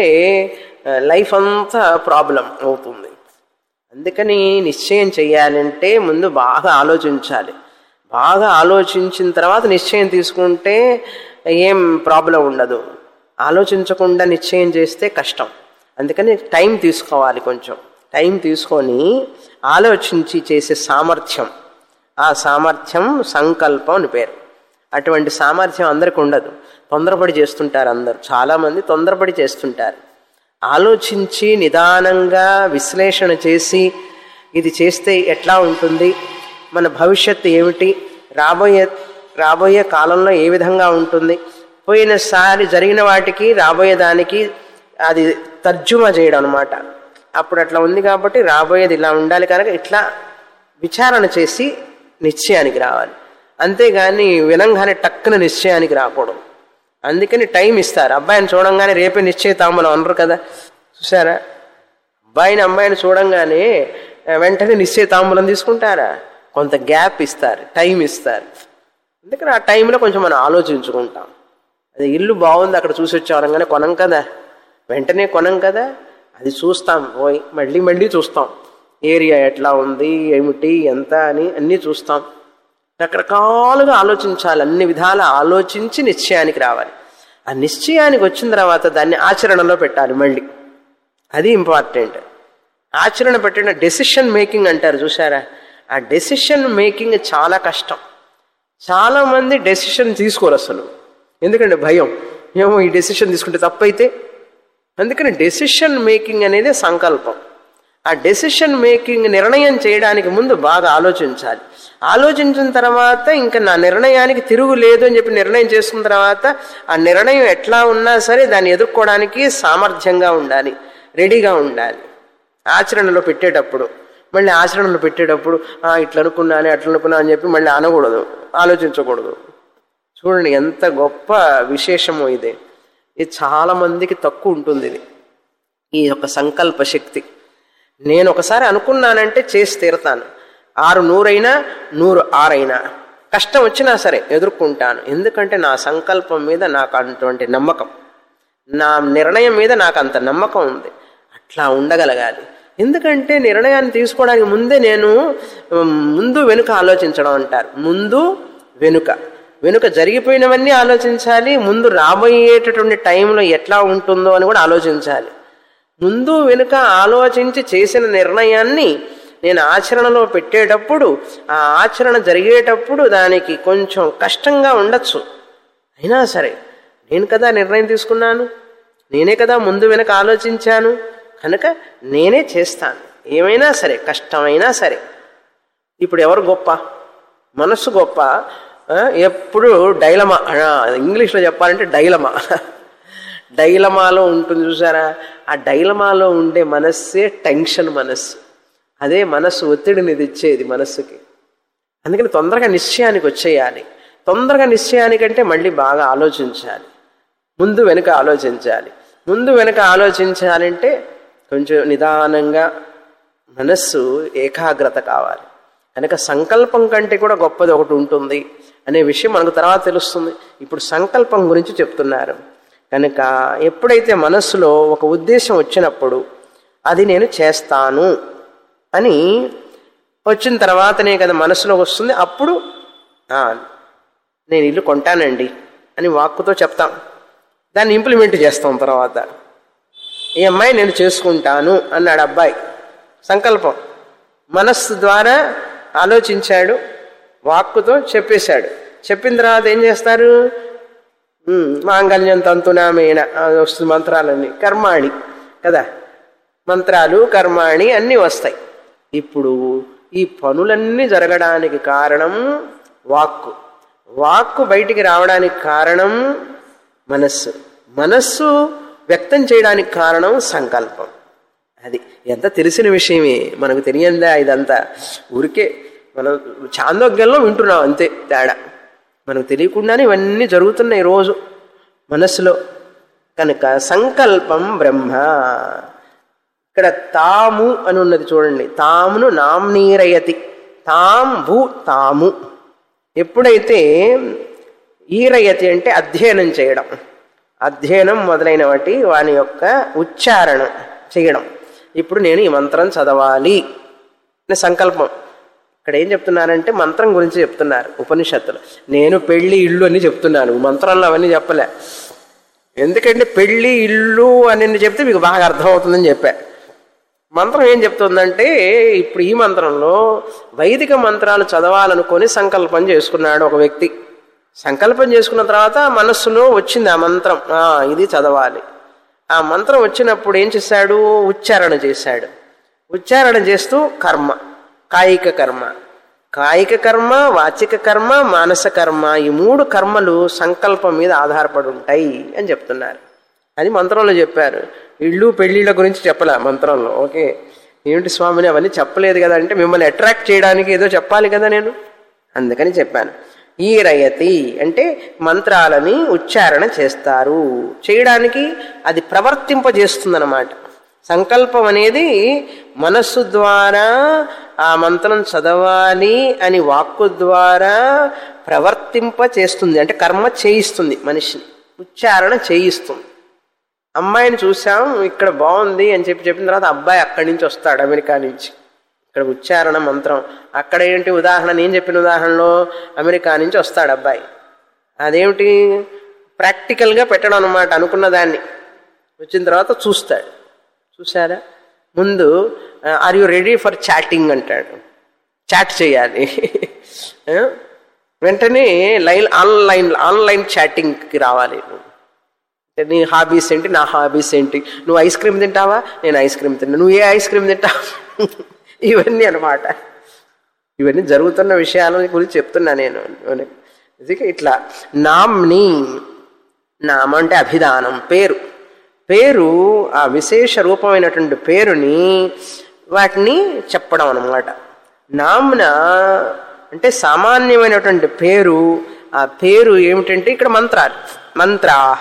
లైఫ్ అంతా ప్రాబ్లం అవుతుంది. అందుకని నిశ్చయం చేయాలంటే ముందు బాగా ఆలోచించాలి. బాగా ఆలోచించిన తర్వాత నిశ్చయం తీసుకుంటే ఏం ప్రాబ్లం ఉండదు. ఆలోచించకుండా నిశ్చయం చేస్తే కష్టం. అందుకని టైం తీసుకోవాలి, కొంచెం టైం తీసుకొని ఆలోచించి చేసే సామర్థ్యం, ఆ సామర్థ్యం సంకల్పం అని పేరు. అటువంటి సామర్థ్యం అందరికి ఉండదు, తొందరపడి చేస్తుంటారు అందరు. చాలామంది తొందరపడి చేస్తుంటారు. ఆలోచించి నిదానంగా విశ్లేషణ చేసి ఇది చేస్తే ఎట్లా ఉంటుంది, మన భవిష్యత్తు ఏమిటి, రాబోయే రాబోయే కాలంలో ఏ విధంగా ఉంటుంది, పోయినసారి జరిగిన వాటికి రాబోయే దానికి అది తర్జుమా చేయడం అనమాట. అప్పుడు అట్లా ఉంది కాబట్టి రాబోయేది ఇలా ఉండాలి కనుక ఇట్లా విచారణ చేసి నిశ్చయానికి రావాలి. అంతేగాని వినంగానే టక్కున నిశ్చయానికి రాకూడదు. అందుకని టైం ఇస్తారు. అబ్బాయిని చూడంగానే రేపే నిశ్చయ తాంబూలం అనరు కదా, చూసారా? అబ్బాయిని అమ్మాయిని చూడంగానే వెంటనే నిశ్చయ తాంబూలం తీసుకుంటారా? కొంత గ్యాప్ ఇస్తారు, టైం ఇస్తారు. అందుకని ఆ టైంలో కొంచెం మనం ఆలోచించుకుంటాం. అది ఇల్లు బాగుంది అక్కడ చూసి వచ్చేవరంగానే కొనం కదా, వెంటనే కొనం కదా, అది చూస్తాం పోయి మళ్ళీ మళ్ళీ చూస్తాం. ఏరియా ఎట్లా ఉంది, ఏమిటి, ఎంత అని అన్నీ చూస్తాం. రకరకాలుగా ఆలోచించాలి, అన్ని విధాల ఆలోచించి నిశ్చయానికి రావాలి. ఆ నిశ్చయానికి వచ్చిన తర్వాత దాన్ని ఆచరణలో పెట్టాలి మళ్ళీ, అది ఇంపార్టెంట్. ఆచరణ పెట్టిన డెసిషన్ మేకింగ్ అంటారు చూసారా, ఆ డెసిషన్ మేకింగ్ చాలా కష్టం. చాలామంది డెసిషన్ తీసుకోరు అసలు, ఎందుకంటే భయం, ఏమో ఈ డెసిషన్ తీసుకుంటే తప్పైతే. అందుకని డెసిషన్ మేకింగ్ అనేది సంకల్పం. ఆ డెసిషన్ మేకింగ్ నిర్ణయం చేయడానికి ముందు బాగా ఆలోచించాలి. ఆలోచించిన తర్వాత ఇంకా నా నిర్ణయానికి తిరుగు లేదు అని చెప్పి నిర్ణయం చేసుకున్న తర్వాత ఆ నిర్ణయం ఎట్లా ఉన్నా సరే దాన్ని ఎదుర్కోవడానికి సామర్థ్యంగా ఉండాలి, రెడీగా ఉండాలి. ఆచరణలో పెట్టేటప్పుడు మళ్ళీ ఆచరణలో పెట్టేటప్పుడు ఇట్లా అనుకున్నాను అట్లా అనుకున్నా అని చెప్పి మళ్ళీ అనకూడదు, ఆలోచించకూడదు. చూడండి ఎంత గొప్ప విశేషమో ఇది. ఇది చాలా మందికి తక్కువ ఉంటుంది ఇది, ఈ యొక్క సంకల్ప శక్తి. నేను ఒకసారి అనుకున్నానంటే చేసి తీరుతాను. ఆరు నూరైనా నూరు ఆరైనా కష్టం వచ్చినా సరే ఎదుర్కొంటాను. ఎందుకంటే నా సంకల్పం మీద నాకు అటువంటి నమ్మకం, నా నిర్ణయం మీద నాకు అంత నమ్మకం ఉంది. అట్లా ఉండగలగాలి. ఎందుకంటే నిర్ణయాన్ని తీసుకోవడానికి ముందే నేను ముందు వెనుక ఆలోచించడం అంటారు. ముందు వెనుక వెనుక జరిగిపోయినవన్నీ ఆలోచించాలి, ముందు రాబోయేటటువంటి టైంలో ఎట్లా ఉంటుందో అని కూడా ఆలోచించాలి. ముందు వెనుక ఆలోచించి చేసిన నిర్ణయాన్ని నేను ఆచరణలో పెట్టేటప్పుడు ఆ ఆచరణ జరిగేటప్పుడు దానికి కొంచెం కష్టంగా ఉండొచ్చు. అయినా సరే నేను కదా నిర్ణయం తీసుకున్నాను, నేనే కదా ముందు వెనుక ఆలోచించాను కనుక నేనే చేస్తాను. ఏమైనా సరే కష్టమైనా సరే. ఇప్పుడు ఎవరు గొప్ప? మనస్సు గొప్ప? ఎప్పుడు డైలమా, ఇంగ్లీష్లో చెప్పాలంటే డైలమా, డైలమాలో ఉంటుంది చూసారా. ఆ డైలమాలో ఉండే మనస్సే టెన్షన్ మనస్సు. అదే మనస్సు ఒత్తిడిని తెచ్చేది మనస్సుకి. అందుకని తొందరగా నిశ్చయానికి వచ్చేయాలి. తొందరగా నిశ్చయానికంటే మళ్ళీ బాగా ఆలోచించాలి, ముందు వెనుక ఆలోచించాలి. ముందు వెనుక ఆలోచించాలంటే కొంచెం నిదానంగా మనస్సు ఏకాగ్రత కావాలి. కనుక సంకల్పం కంటే కూడా గొప్పది ఒకటి ఉంటుంది అనే విషయం మనకు తర్వాత తెలుస్తుంది. ఇప్పుడు సంకల్పం గురించి చెప్తున్నారు. కనుక ఎప్పుడైతే మనస్సులో ఒక ఉద్దేశం వచ్చినప్పుడు అది నేను చేస్తాను అని వచ్చిన తర్వాతనే కదా మనసులోకి వస్తుంది. అప్పుడు నేను ఇల్లు కొంటానండి అని వాక్కుతో చెప్తాం, దాన్ని ఇంప్లిమెంట్ చేస్తాం. తర్వాత ఈ అమ్మాయి నేను చేసుకుంటాను అన్నాడు అబ్బాయి. సంకల్పం మనస్సు ద్వారా ఆలోచించాడు, వాక్కుతో చెప్పేశాడు. చెప్పిన తర్వాత ఏం చేస్తారు? మాంగళ్యం తంతునామేన వస్తుంది మంత్రాలన్నీ, కర్మాణి కదా, మంత్రాలు కర్మాణి అన్నీ వస్తాయి. ఇప్పుడు ఈ పనులన్నీ జరగడానికి కారణం వాక్కు. వాక్కు బయటికి రావడానికి కారణం మనస్సు. మనస్సు వ్యక్తం చేయడానికి కారణం సంకల్పం. అది ఎంత తెలిసిన విషయమే, మనకు తెలియందా ఇదంతా? ఊరికే మనం చాందోగ్యంలో వింటున్నాం అంతే తేడా. మనకు తెలియకుండానే ఇవన్నీ జరుగుతున్నాయి రోజు మనస్సులో. కనుక సంకల్పం బ్రహ్మ. ఇక్కడ తాము అని ఉన్నది చూడండి. తామును నామ్నీరయతి. తాం భూ తాము. ఎప్పుడైతే ఈరయతి అంటే అధ్యయనం చేయడం, అధ్యయనం మొదలైన వాటి వాని యొక్క ఉచ్చారణ చేయడం. ఇప్పుడు నేను ఈ మంత్రం చదవాలి అనే సంకల్పం. ఇక్కడ ఏం చెప్తున్నారంటే మంత్రం గురించి చెప్తున్నారు ఉపనిషత్తులు. నేను పెళ్ళి ఇల్లు అని చెప్తున్నాను, మంత్రంలో అవన్నీ చెప్పలే. ఎందుకంటే పెళ్ళి ఇల్లు అని చెప్తే మీకు బాగా అర్థమవుతుందని చెప్పా. మంత్రం ఏం చెప్తుందంటే ఇప్పుడు ఈ మంత్రంలో వైదిక మంత్రాలు చదవాలనుకొని సంకల్పం చేసుకున్నాడు ఒక వ్యక్తి. సంకల్పం చేసుకున్న తర్వాత మనస్సులో వచ్చింది ఆ మంత్రం, ఇది చదవాలి. ఆ మంత్రం వచ్చినప్పుడు ఏం చేశాడు? ఉచ్చారణ చేశాడు. ఉచ్చారణ చేస్తూ కర్మ, కాయిక కర్మ, కాయిక కర్మ, వాచిక కర్మ, మానస కర్మ, ఈ మూడు కర్మలు సంకల్పం మీద ఆధారపడి ఉంటాయి అని చెప్తున్నారు. అది మంత్రంలో చెప్పారు. ఇళ్ళు పెళ్ళిళ్ళ గురించి చెప్పలే మంత్రంలో. ఓకే, ఏమిటి స్వామిని అవన్నీ చెప్పలేదు కదా అంటే మిమ్మల్ని అట్రాక్ట్ చేయడానికి ఏదో చెప్పాలి కదా నేను, అందుకని చెప్పాను. ఈ రయతి అంటే మంత్రాలని ఉచ్చారణ చేస్తారు. చేయడానికి అది ప్రవర్తింపజేస్తుందన్నమాట. సంకల్పం అనేది మనస్సు ద్వారా ఆ మంత్రం చదవాలి అని వాక్కు ద్వారా ప్రవర్తింప చేస్తుంది. అంటే కర్మ చేయిస్తుంది, మనిషిని ఉచ్చారణ చేయిస్తుంది. అమ్మాయిని చూసాం, ఇక్కడ బాగుంది అని చెప్పి చెప్పిన తర్వాత అబ్బాయి అక్కడి నుంచి వస్తాడు, అమెరికా నుంచి. ఇక్కడ ఉచ్చారణ మంత్రం. అక్కడ ఏంటి ఉదాహరణ? నేను చెప్పిన ఉదాహరణలో అమెరికా నుంచి వస్తాడు అబ్బాయి. అదేమిటి? ప్రాక్టికల్గా పెట్టడం అనమాట. అనుకున్న దాన్ని వచ్చిన తర్వాత చూస్తాడు. చూసారా? ముందు are you ready for chatting అంటాడు, చాట్ చేయాలి. వెంటనే లైన్ ఆన్లైన్ ఆన్లైన్ చాటింగ్కి రావాలి. నీ హాబీస్ ఏంటి, నా హాబీస్ ఏంటి, నువ్వు ఐస్ క్రీమ్ తింటావా, నేను ఐస్ క్రీమ్ తింటా, నువ్వు ఏ ఐస్ క్రీమ్ తింటావా, ఇవన్నీ అనమాట. ఇవన్నీ జరుగుతున్న విషయాల గురించి చెప్తున్నా నేను. ఇట్లా నామ్ని, నామ అంటే అభిధానం, పేరు. పేరు ఆ విశేష రూపమైనటువంటి పేరుని వాటిని చెప్పడం అన్నమాట. నామ్న అంటే సామాన్యమైనటువంటి పేరు. ఆ పేరు ఏమిటంటే ఇక్కడ మంత్రాలు. మంత్రాహ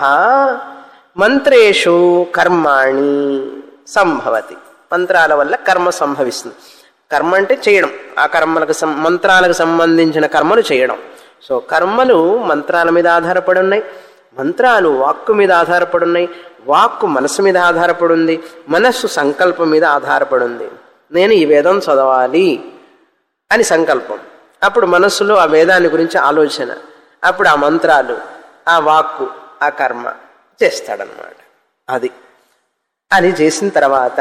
మంత్రేషు కర్మాణి సంభవతి. మంత్రాల వల్ల కర్మ సంభవిస్తుంది. కర్మ అంటే చేయడం, ఆ కర్మలకు మంత్రాలకు సంబంధించిన కర్మలు చేయడం. సో కర్మలు మంత్రాల మీద ఆధారపడి ఉన్నాయి, మంత్రాలు వాక్కు మీద ఆధారపడి ఉన్నాయి, వాక్కు మనస్సు మీద ఆధారపడి ఉంది, మనస్సు సంకల్పం మీద ఆధారపడి ఉంది. నేను ఈ వేదం చదవాలి అని సంకల్పం. అప్పుడు మనస్సులో ఆ వేదాన్ని గురించి ఆలోచన, అప్పుడు ఆ మంత్రాలు, ఆ వాక్కు, ఆ కర్మ చేస్తాడనమాట. అది అది చేసిన తర్వాత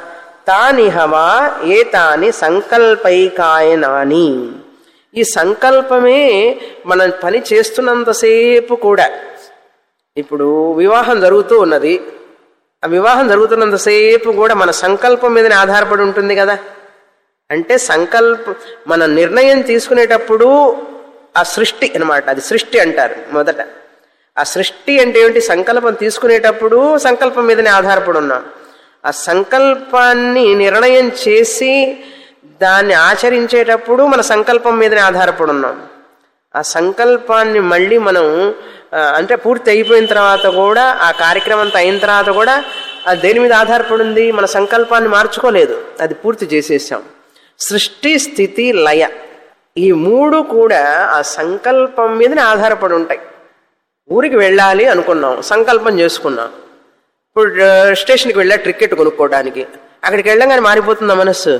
తానిహవా ఏతాని సంకల్పైకాయనాని. ఈ సంకల్పమే మనం పని చేస్తున్నంతసేపు కూడా. ఇప్పుడు వివాహం జరుగుతూ ఉన్నది, ఆ వివాహం జరుగుతున్నంతసేపు కూడా మన సంకల్పం మీదనే ఆధారపడి ఉంటుంది కదా. అంటే సంకల్ప మన నిర్ణయం తీసుకునేటప్పుడు ఆ సృష్టి అన్నమాట, అది సృష్టి అంటారు మొదట. ఆ సృష్టి అంటే ఏమిటి? సంకల్పం తీసుకునేటప్పుడు సంకల్పం మీదనే ఆధారపడి ఉన్నాం. ఆ సంకల్పాన్ని నిర్ణయం చేసి దాన్ని ఆచరించేటప్పుడు మన సంకల్పం మీదనే ఆధారపడి ఉన్నాం. ఆ సంకల్పాన్ని మళ్ళీ మనం అంటే పూర్తి అయిపోయిన తర్వాత కూడా, ఆ కార్యక్రమం అంతా అయిన తర్వాత కూడా అది దేని మీద ఆధారపడి ఉంది? మన సంకల్పాన్ని మార్చుకోలేదు, అది పూర్తి చేసేసాం. సృష్టి, స్థితి, లయ, ఈ మూడు కూడా ఆ సంకల్పం మీదనే ఆధారపడి ఉంటాయి. ఊరికి వెళ్ళాలి అనుకున్నాం, సంకల్పం చేసుకున్నాం. ఇప్పుడు స్టేషన్కి వెళ్ళా టికెట్ కొనుక్కోవడానికి, అక్కడికి వెళ్ళంగానే మారిపోతుందా మనస్సు?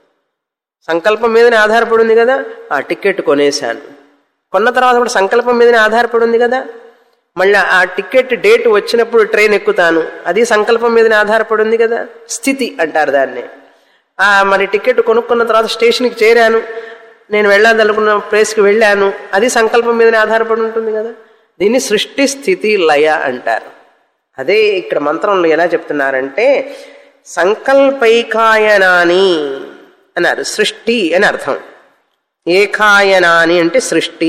సంకల్పం మీదనే ఆధారపడి ఉంది కదా. ఆ టికెట్ కొనేశాను, కొన్న తర్వాత కూడా సంకల్పం మీదనే ఆధారపడి ఉంది కదా. మళ్ళీ ఆ టికెట్ డేట్ వచ్చినప్పుడు ట్రైన్ ఎక్కుతాను, అది సంకల్పం మీదనే ఆధారపడి ఉంది కదా. స్థితి అంటారు దాన్ని. మరి టికెట్ కొనుక్కున్న తర్వాత స్టేషన్కి చేరాను, నేను వెళ్ళాలనుకున్న ప్లేస్కి వెళ్ళాను, అది సంకల్పం మీదనే ఆధారపడి ఉంటుంది కదా. దీన్ని సృష్టి, స్థితి, లయ అంటారు. అదే ఇక్కడ మంత్రంలో ఎలా చెప్తున్నారంటే సంకల్పైకాయనాని. అన్నారు. సృష్టి అని అర్థం. ఏకాయనాని అంటే సృష్టి,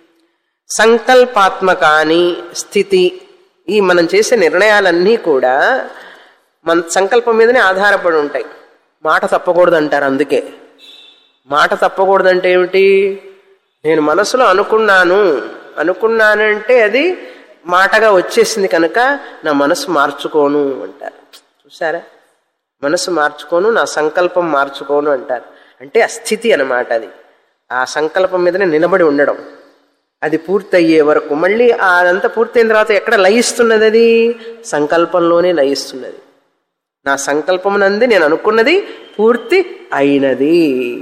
సంకల్పాత్మకాని స్థితి. ఈ మనం చేసే నిర్ణయాలన్నీ కూడా మన సంకల్పం మీదనే ఆధారపడి ఉంటాయి. మాట తప్పకూడదు అంటారు. అందుకే మాట తప్పకూడదంటే ఏమిటి? నేను మనసులో అనుకున్నాను అనుకున్నానంటే అది మాటగా వచ్చేసింది కనుక నా మనసు మార్చుకోను అంటారు. చూసారా, మనసు మార్చుకోను, నా సంకల్పం మార్చుకోను అంటారు. అంటే అస్థితి అన్నమాట. అది ఆ సంకల్పం మీదనే నిలబడి ఉండడం. అది పూర్తయ్యే వరకు మళ్ళీ అదంతా పూర్తయిన తర్వాత ఎక్కడ లయిస్తున్నది? అది సంకల్పంలోనే లయిస్తున్నది. నా సంకల్పం నంది నేను అనుకున్నది పూర్తి అయినది.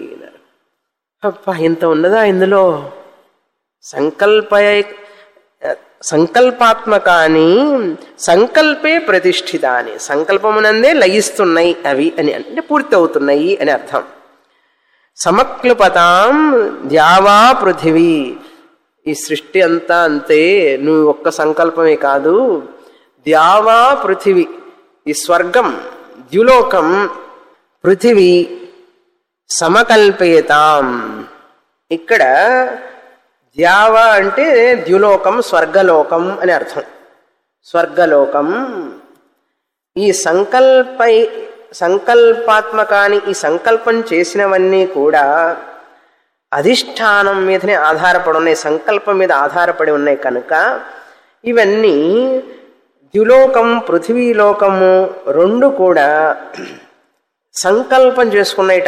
అబ్బా, ఇంత ఉన్నదా ఇందులో? సంకల్ప సంకల్పాత్మకాని సంకల్పే ప్రతిష్ఠితాని, సంకల్పమునందే లయిస్తున్నాయి అవి అని, అంటే పూర్తి అవుతున్నాయి అని అర్థం. సమక్లుపతాం ద్యావా పృథివీ, ఈ సృష్టి అంతా అంతే, నువ్వు ఒక్క సంకల్పమే కాదు. ద్యావా పృథివీ, ఈ స్వర్గం ద్యులోకం పృథివీ సమకల్పేతాం. ఇక్కడ ద్యావ అంటే ద్యులోకం, స్వర్గలోకం అని అర్థం. స్వర్గలోకం ఈ సంకల్పై సంకల్పాత్మకాని ఈ సంకల్పం చేసినవన్నీ కూడా అధిష్టానం మీదనే ఆధారపడి ఉన్నాయి, సంకల్పం మీద ఆధారపడి ఉన్నాయి కనుక ఇవన్నీ ద్యులోకం పృథివీలోకము రెండు కూడా సంకల్పం చేసుకున్నాయిట.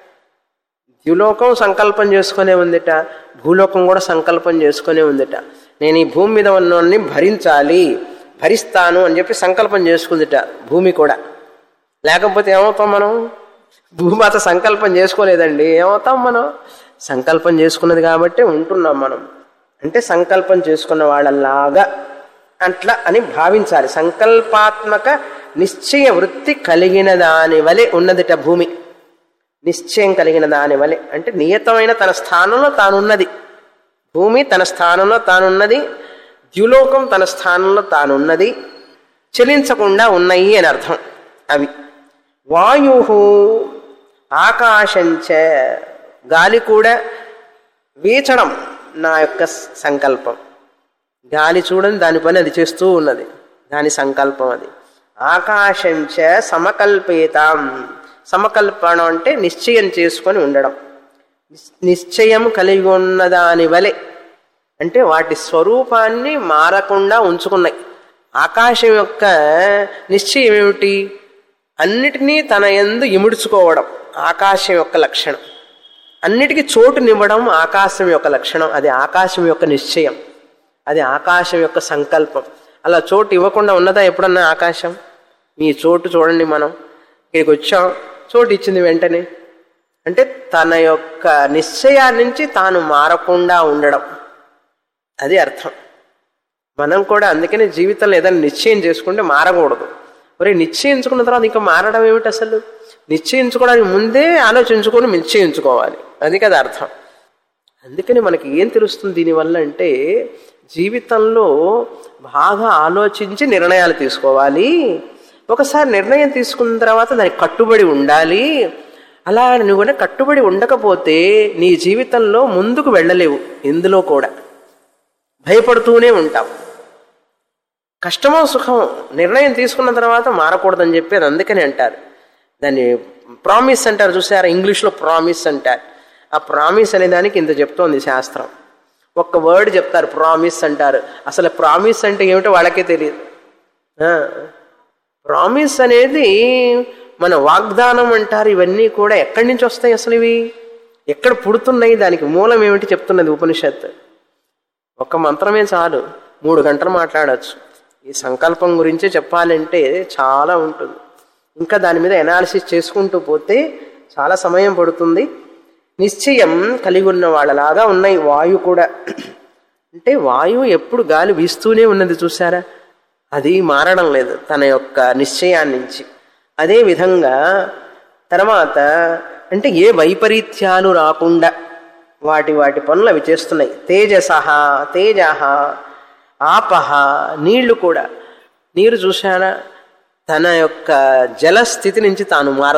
ద్యులోకం సంకల్పం చేసుకునే ఉందిట, భూలోకం కూడా సంకల్పం చేసుకునే ఉందిట. నేను ఈ భూమి మీద ఉన్నోన్ని భరించాలి, భరిస్తాను అని చెప్పి సంకల్పం చేసుకుందిట భూమి కూడా. లేకపోతే ఏమవుతాం మనం? భూమాత సంకల్పం చేసుకోలేదండి, ఏమవుతాం మనం? సంకల్పం చేసుకున్నది కాబట్టి ఉంటున్నాం మనం. అంటే సంకల్పం చేసుకున్న వాళ్ళలాగా అట్లా అని భావించాలి. సంకల్పాత్మక నిశ్చయ వృత్తి కలిగిన దాని వలె ఉన్నదిట భూమి. నిశ్చయం కలిగిన దాని వలె అంటే నియతమైన తన స్థానంలో తానున్నది. భూమి తన స్థానంలో తానున్నది, ద్యులోకం తన స్థానంలో తానున్నది, చలించకుండా ఉన్నాయి అని అర్థం అవి. వాయు ఆకాశంచ, గాలి కూడా వీచడం నా యొక్క సంకల్పం. గాలి చూడని దాని పని అది చేస్తూ ఉన్నది, దాని సంకల్పం అది. ఆకాశంచ సమకల్పేతాం, సమకల్పనం అంటే నిశ్చయం చేసుకొని ఉండడం, నిశ్చయం కలిగి ఉన్న దాని వలె అంటే వాటి స్వరూపాన్ని మారకుండా ఉంచుకున్నాయి. ఆకాశం యొక్క నిశ్చయం ఏమిటి? అన్నిటినీ తన యందు ఇముడ్చుకోవడం ఆకాశం యొక్క లక్షణం. అన్నిటికీ చోటునివ్వడం ఆకాశం యొక్క లక్షణం. అది ఆకాశం యొక్క నిశ్చయం, అది ఆకాశం యొక్క సంకల్పం. అలా చోటు ఇవ్వకుండా ఉన్నదా ఎప్పుడన్నా ఆకాశం? మీ చోటు చూడండి, మనం ఇక్కడికి వచ్చాం, చోటు ఇచ్చింది వెంటనే. అంటే తన యొక్క నిశ్చయాన్ని నుంచి తాను మారకుండా ఉండడం, అది అర్థం. మనం కూడా అందుకనే జీవితంలో ఏదైనా నిశ్చయం చేసుకుంటే మారకూడదు. మరి నిశ్చయించుకున్న తర్వాత ఇంకా మారడం ఏమిటి అసలు? నిశ్చయించుకోవడానికి ముందే ఆలోచించుకొని నిశ్చయించుకోవాలి, అది కదా అర్థం. అందుకని మనకి ఏం తెలుస్తుంది దీనివల్ల అంటే జీవితంలో బాగా ఆలోచించి నిర్ణయాలు తీసుకోవాలి. ఒకసారి నిర్ణయం తీసుకున్న తర్వాత దానికి కట్టుబడి ఉండాలి. అలా నువ్వు కూడా కట్టుబడి ఉండకపోతే నీ జీవితంలో ముందుకు వెళ్ళలేవు. ఎందులో కూడా భయపడుతూనే ఉంటావు. కష్టమో సుఖమో నిర్ణయం తీసుకున్న తర్వాత మారకూడదని చెప్పేది అందుకని అంటారు. దాన్ని ప్రామిస్ అంటారు, చూసారా? ఇంగ్లీష్లో ప్రామిస్ అంటారు. ఆ ప్రామిస్ అనే దానికి ఇంత చెప్తోంది శాస్త్రం. ఒక్క వర్డ్ చెప్తారు, ప్రామిస్ అంటారు. అసలు ప్రామిస్ అంటే ఏమిటో వాళ్ళకే తెలియదు. ప్రామిస్ అనేది మన వాగ్దానం అంటారు. ఇవన్నీ కూడా ఎక్కడి నుంచి వస్తాయి అసలు? ఇవి ఎక్కడ పుడుతున్నాయి? దానికి మూలం ఏమిటి చెప్తున్నది ఉపనిషత్తు. ఒక మంత్రమే చాలు, మూడు గంటలు మాట్లాడచ్చు. ఈ సంకల్పం గురించి చెప్పాలంటే చాలా ఉంటుంది. ఇంకా దాని మీద ఎనాలిసిస్ చేసుకుంటూ పోతే చాలా సమయం పడుతుంది. నిశ్చయం కలిగి ఉన్న వాళ్ళలాగా ఉన్నాయి వాయువు కూడా. అంటే వాయువు ఎప్పుడు గాలి వీస్తూనే ఉన్నది, చూసారా? అది మారడం లేదు తన యొక్క నిశ్చయాన్నించి. అదే విధంగా తర్వాత అంటే ఏ వైపరీత్యాలు రాకుండా వాటి వాటి పనులు అవి చేస్తున్నాయి. తేజసహ, తేజ, ఆపహ, నీళ్లు కూడా. నీరు చూశారా? తన యొక్క జలస్థితి నుంచి తాను మారదు.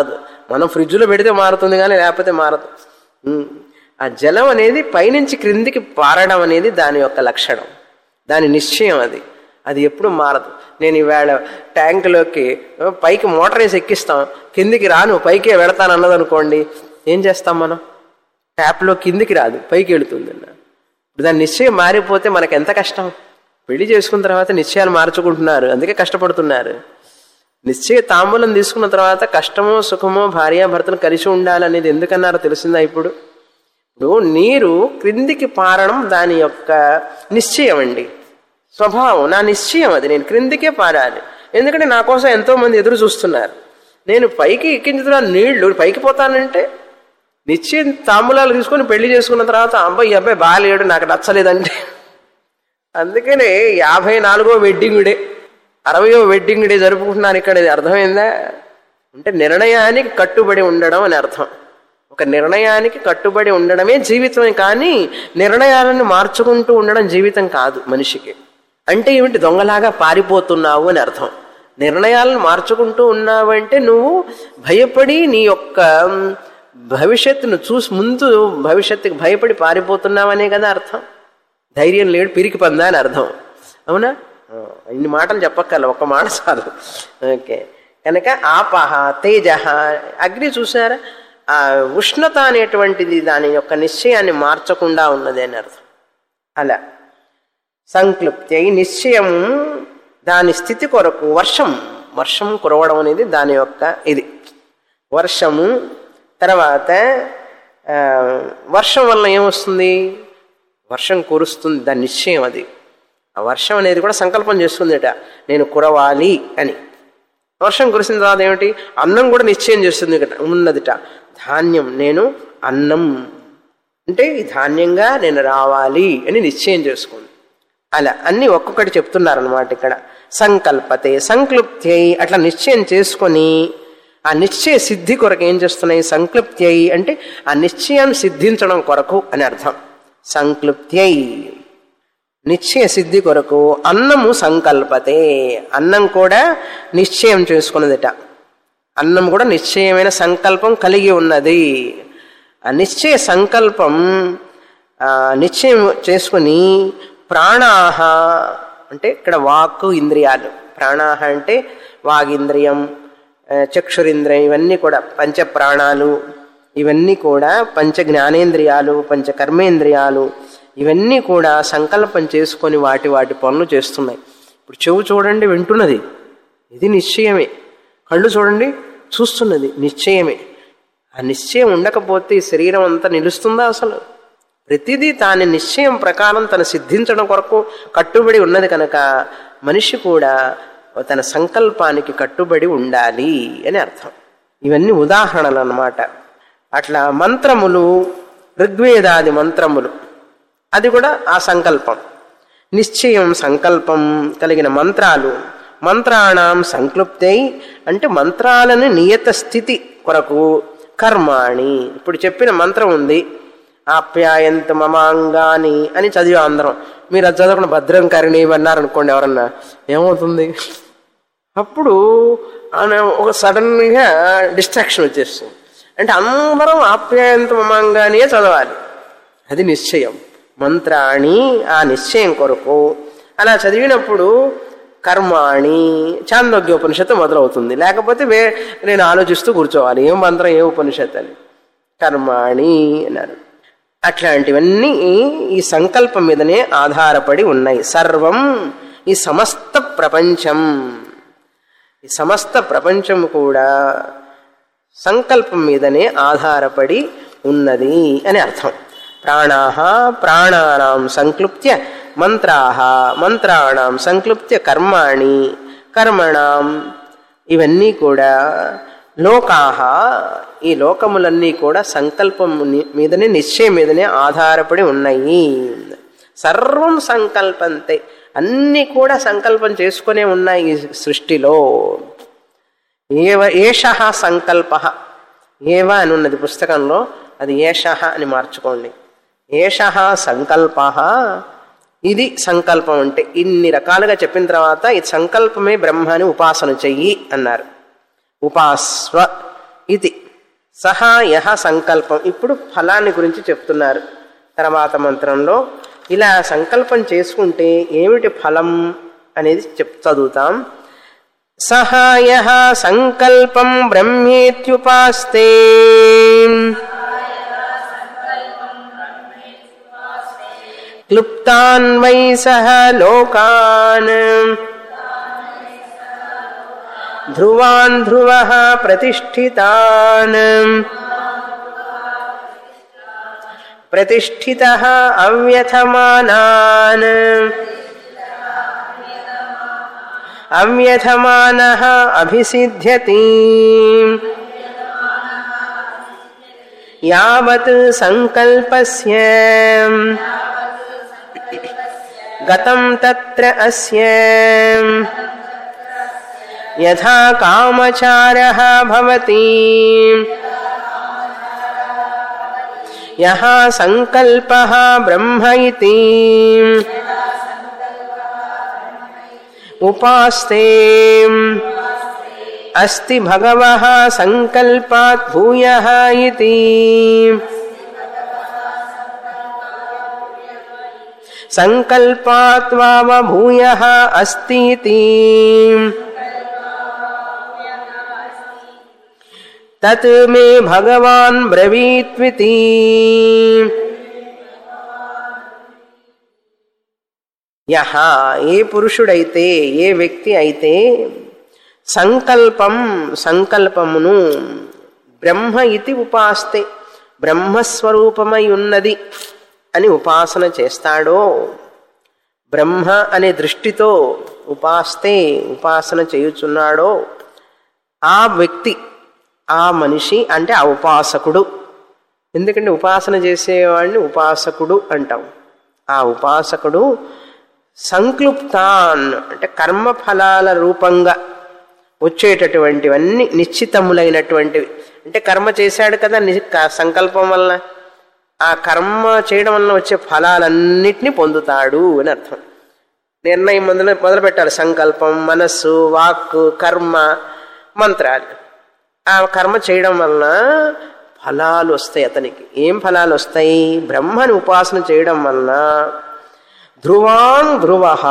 మనం ఫ్రిడ్జ్లో పెడితే మారుతుంది కానీ లేకపోతే మారదు. ఆ జలం అనేది పైనుంచి క్రిందికి పారడం అనేది దాని యొక్క లక్షణం, దాని నిశ్చయం. అది అది ఎప్పుడు మారదు. నేను ఈవేళ ట్యాంకులోకి పైకి మోటార్ వేసి ఎక్కిస్తాం, కిందికి రాను పైకే వెళతాను అన్నది అనుకోండి, ఏం చేస్తాం మనం? ట్యాప్లో కిందికి రాదు, పైకి వెళుతుంది. ఇప్పుడు దాని నిశ్చయం మారిపోతే మనకు ఎంత కష్టం. పెళ్లి చేసుకున్న తర్వాత నిశ్చయాలు మార్చుకుంటున్నారు, అందుకే కష్టపడుతున్నారు. నిశ్చయ తాంబూలం తీసుకున్న తర్వాత కష్టమో సుఖమో భార్యాభర్తలు కలిసి ఉండాలనేది ఎందుకన్నారో తెలిసిందా? ఇప్పుడు ఇప్పుడు నీరు క్రిందికి పారడం దాని యొక్క నిశ్చయం అండి, స్వభావం, నా నిశ్చయం. అది నేను క్రిందికే పారాలి, ఎందుకంటే నా కోసం ఎంతో మంది ఎదురు చూస్తున్నారు. నేను పైకి ఎక్కించుతున్నా నీళ్లు పైకి పోతానంటే, నిశ్చయం తాంబూలాలు తీసుకొని పెళ్లి చేసుకున్న తర్వాత అబ్బాయి అబ్బాయి బాగాలేడు నాకు నచ్చలేదంటే, అందుకనే యాభై నాలుగో వెడ్డింగ్ డే అరవయో వెడ్డింగ్ డే జరుపుకుంటున్నాను ఇక్కడ. ఇది అర్థమైందా? అంటే నిర్ణయానికి కట్టుబడి ఉండడం అని అర్థం. ఒక నిర్ణయానికి కట్టుబడి ఉండడమే జీవితమే, కానీ నిర్ణయాలను మార్చుకుంటూ ఉండడం జీవితం కాదు మనిషికి. అంటే ఏమిటి? దొంగలాగా పారిపోతున్నావు అని అర్థం. నిర్ణయాలను మార్చుకుంటూ ఉన్నావంటే నువ్వు భయపడి నీ యొక్క భవిష్యత్తును చూసి ముందు భవిష్యత్తుకి భయపడి పారిపోతున్నావనే కదా అర్థం. ధైర్యం లేడు పిరికి పందా అని అర్థం. అవునా? ఇన్ని మాటలు చెప్పక్కర్ల, ఒక్క మాట చాలు. ఓకే, కనుక ఆపహ తేజ, అగ్ని చూసారా, ఆ ఉష్ణత అనేటువంటిది దాని యొక్క నిశ్చయాన్ని మార్చకుండా ఉన్నది అని అర్థం. అలా సంక్లుప్తి అయి నిశ్చయం దాని స్థితి కొరకు వర్షం వర్షం కురవడం అనేది దాని యొక్క ఇది వర్షము. తర్వాత వర్షం వల్ల ఏమొస్తుంది? వర్షం కురుస్తుంది, దాని నిశ్చయం అది. ఆ వర్షం అనేది కూడా సంకల్పం చేస్తుందిట, నేను కురవాలి అని. వర్షం కురిసిన తర్వాత ఏమిటి? అన్నం కూడా నిశ్చయం చేస్తుంది ఉన్నదిట. ధాన్యం, నేను అన్నం అంటే ఈ ధాన్యంగా నేను రావాలి అని నిశ్చయం చేసుకుంది. అలా అన్ని ఒక్కొక్కటి చెప్తున్నారనమాట ఇక్కడ. సంకల్పతే సంక్లుప్తి అయి అట్లా నిశ్చయం చేసుకొని ఆ నిశ్చయ సిద్ధి కొరకు ఏం చేస్తున్నాయి? సంక్లుప్తి అయి అంటే ఆ నిశ్చయాన్ని సిద్ధించడం కొరకు అని అర్థం. సంక్లుప్తి అయి నిశ్చయ సిద్ధి కొరకు అన్నము సంకల్పతే, అన్నం కూడా నిశ్చయం చేసుకున్నదిట. అన్నం కూడా నిశ్చయమైన సంకల్పం కలిగి ఉన్నది. ఆ నిశ్చయ సంకల్పం నిశ్చయం చేసుకుని ప్రాణాహ అంటే ఇక్కడ వాక్కు ఇంద్రియాలు, ప్రాణాహ అంటే వాగింద్రియం, చక్షురింద్రియం, ఇవన్నీ కూడా పంచ ప్రాణాలు, ఇవన్నీ కూడా పంచ జ్ఞానేంద్రియాలు, పంచ కర్మేంద్రియాలు, ఇవన్నీ కూడా సంకల్పం చేసుకొని వాటి వాటి పనులు చేస్తున్నాయి. ఇప్పుడు చెవు చూడండి వింటున్నది, ఇది నిశ్చయమే. కళ్ళు చూడండి చూస్తున్నది, నిశ్చయమే. ఆ నిశ్చయం ఉండకపోతే ఈ శరీరం అంతా నిలుస్తుందా? అసలు ప్రతిదీ తాని నిశ్చయం ప్రకారం తను సిద్ధించడం కొరకు కట్టుబడి ఉన్నది కనుక మనిషి కూడా తన సంకల్పానికి కట్టుబడి ఉండాలి అని అర్థం. ఇవన్నీ ఉదాహరణలు అన్నమాట. అట్లా మంత్రములు, ఋగ్వేదాది మంత్రములు, అది కూడా ఆ సంకల్పం, నిశ్చయం సంకల్పం కలిగిన మంత్రాలు. మంత్రాణం సంక్లుప్తై అంటే మంత్రాలను నియత స్థితి కొరకు కర్మాణి. ఇప్పుడు చెప్పిన మంత్రం ఉంది, ఆప్యాయంత మమాంగాని అని చదివి అందరం. మీరు అది చదవకుండా భద్రం కరిణి అన్నారనుకోండి ఎవరన్నా, ఏమవుతుంది? అప్పుడు ఒక సడన్గా డిస్ట్రాక్షన్ వచ్చేస్తుంది. అంటే అందరం ఆప్యాయంత మమాంగానియే చదవాలి, అది నిశ్చయం. మంత్రాణి ఆ నిశ్చయం కొరకు అలా చదివినప్పుడు కర్మాణి చాందోగ్యోపనిషత్తు మొదలవుతుంది. లేకపోతే వే నేను ఆలోచిస్తూ కూర్చోవాలి, ఏం మంత్రం ఏ ఉపనిషత్తు అని. కర్మాణి అన్నారు. అట్లాంటివన్నీ ఈ సంకల్పం మీదనే ఆధారపడి ఉన్నాయి. సర్వం ఈ సమస్త ప్రపంచం, ఈ సమస్త ప్రపంచం కూడా సంకల్పం మీదనే ఆధారపడి ఉన్నది అని అర్థం. ప్రాణాః ప్రాణానాం సంక్లుప్త్య మంత్రాః మంత్రాణాం సంక్లుప్త్య కర్మాణి కర్మణాం, ఇవన్నీ కూడా లోకాః ఈ లోకములన్నీ కూడా సంకల్పం మీదనే నిశ్చయం మీదనే ఆధారపడి ఉన్నాయి. సర్వం సంకల్పంతే, అన్నీ కూడా సంకల్పం చేసుకునే ఉన్నాయి ఈ సృష్టిలో. ఏవ ఏషః సంకల్పః, ఏవ అని ఉన్నది పుస్తకంలో, అది ఏషః అని మార్చుకోండి. ఏషః సంకల్పః, ఇది సంకల్పం అంటే. ఇన్ని రకాలుగా చెప్పిన తర్వాత ఈ సంకల్పమే బ్రహ్మాన్ని ఉపాసన చెయ్యి అన్నారు. ఉపాస్వ ఇది సహా యహ సంకల్పం. ఇప్పుడు ఫలాన్ని గురించి చెప్తున్నారు తర్వాత మంత్రంలో. ఇలా సంకల్పం చేసుకుంటే ఏమిటి ఫలం అనేది చెప్ చదువుతాం. సహా యహ సంకల్పం బ్రహ్మేత్యుపాస్తే క్లుప్తాన్ వై సహ లోకాన్ ధ్రువాన్ ధ్రువః ప్రతిష్ఠితాన్ ప్రతిష్ఠితః అవ్యథమానాన్ అవ్యథమానః అభిసిద్ధ్యతి యావత్ సంకల్పస్య గతం తత్ర అస్య యథా కామచారః భవతి యహ సంకల్పః బ్రహ్మ ఇతి ఉపాస్తే అస్తి భగవః సంకల్పాత్ భూయః ఇతి సంకల్పాత్ వావ భూయః అస్తి ఇతి తత్ మే భగవాన్ బ్రవీత్వితి. యహ ఏ పురుషుడైతే ఏ వ్యక్తి అయితే సంకల్పం సంకల్పమును బ్రహ్మ ఇతి ఉపాస్తే బ్రహ్మస్వరూపమై ఉన్నది అని ఉపాసన చేస్తాడో, బ్రహ్మ అనే దృష్టితో ఉపాస్తే ఉపాసన చేయుచున్నాడో ఆ వ్యక్తి, ఆ మనిషి అంటే ఆ ఉపాసకుడు. ఎందుకంటే ఉపాసన చేసేవాడిని ఉపాసకుడు అంటాం. ఆ ఉపాసకుడు సంక్లుప్తాన్ అంటే కర్మఫలాల రూపంగా వచ్చేటటువంటివన్నీ నిశ్చితములైనటువంటివి. అంటే కర్మ చేశాడు కదా సంకల్పం వల్ల, ఆ కర్మ చేయడం వల్ల వచ్చే ఫలాలన్నిటినీ పొందుతాడు అని అర్థం. నిర్ణయం మొదలు మొదలు పెట్టాలి. సంకల్పం, మనస్సు, వాక్కు, కర్మ, మంత్రాలు. ఆ కర్మ చేయడం వలన ఫలాలు వస్తాయి అతనికి. ఏం ఫలాలు వస్తాయి? బ్రహ్మని ఉపాసన చేయడం వలన ధ్రువాన్ ధ్రువః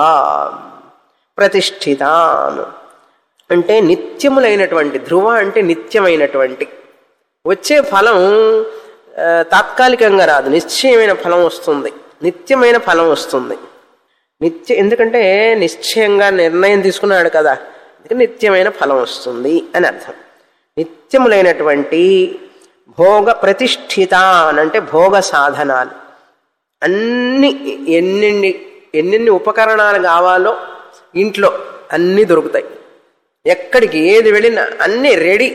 ప్రతిష్ఠితాన్ అంటే నిత్యములైనటువంటి, ధ్రువ అంటే నిత్యమైనటువంటి, వచ్చే ఫలం తాత్కాలికంగా రాదు, నిశ్చయమైన ఫలం వస్తుంది, నిత్యమైన ఫలం వస్తుంది. నిత్య ఎందుకంటే నిశ్చయంగా నిర్ణయం తీసుకున్నాడు కదా, నిత్యమైన ఫలం వస్తుంది అని అర్థం. నిత్యములైనటువంటి భోగ ప్రతిష్ఠితాన్ అంటే భోగ సాధనాలు అన్ని ఎన్నెన్ని ఎన్నెన్ని ఉపకరణాలు కావాలో ఇంట్లో అన్నీ దొరుకుతాయి. ఎక్కడికి ఏది వెళ్ళినా అన్నీ రెడీ,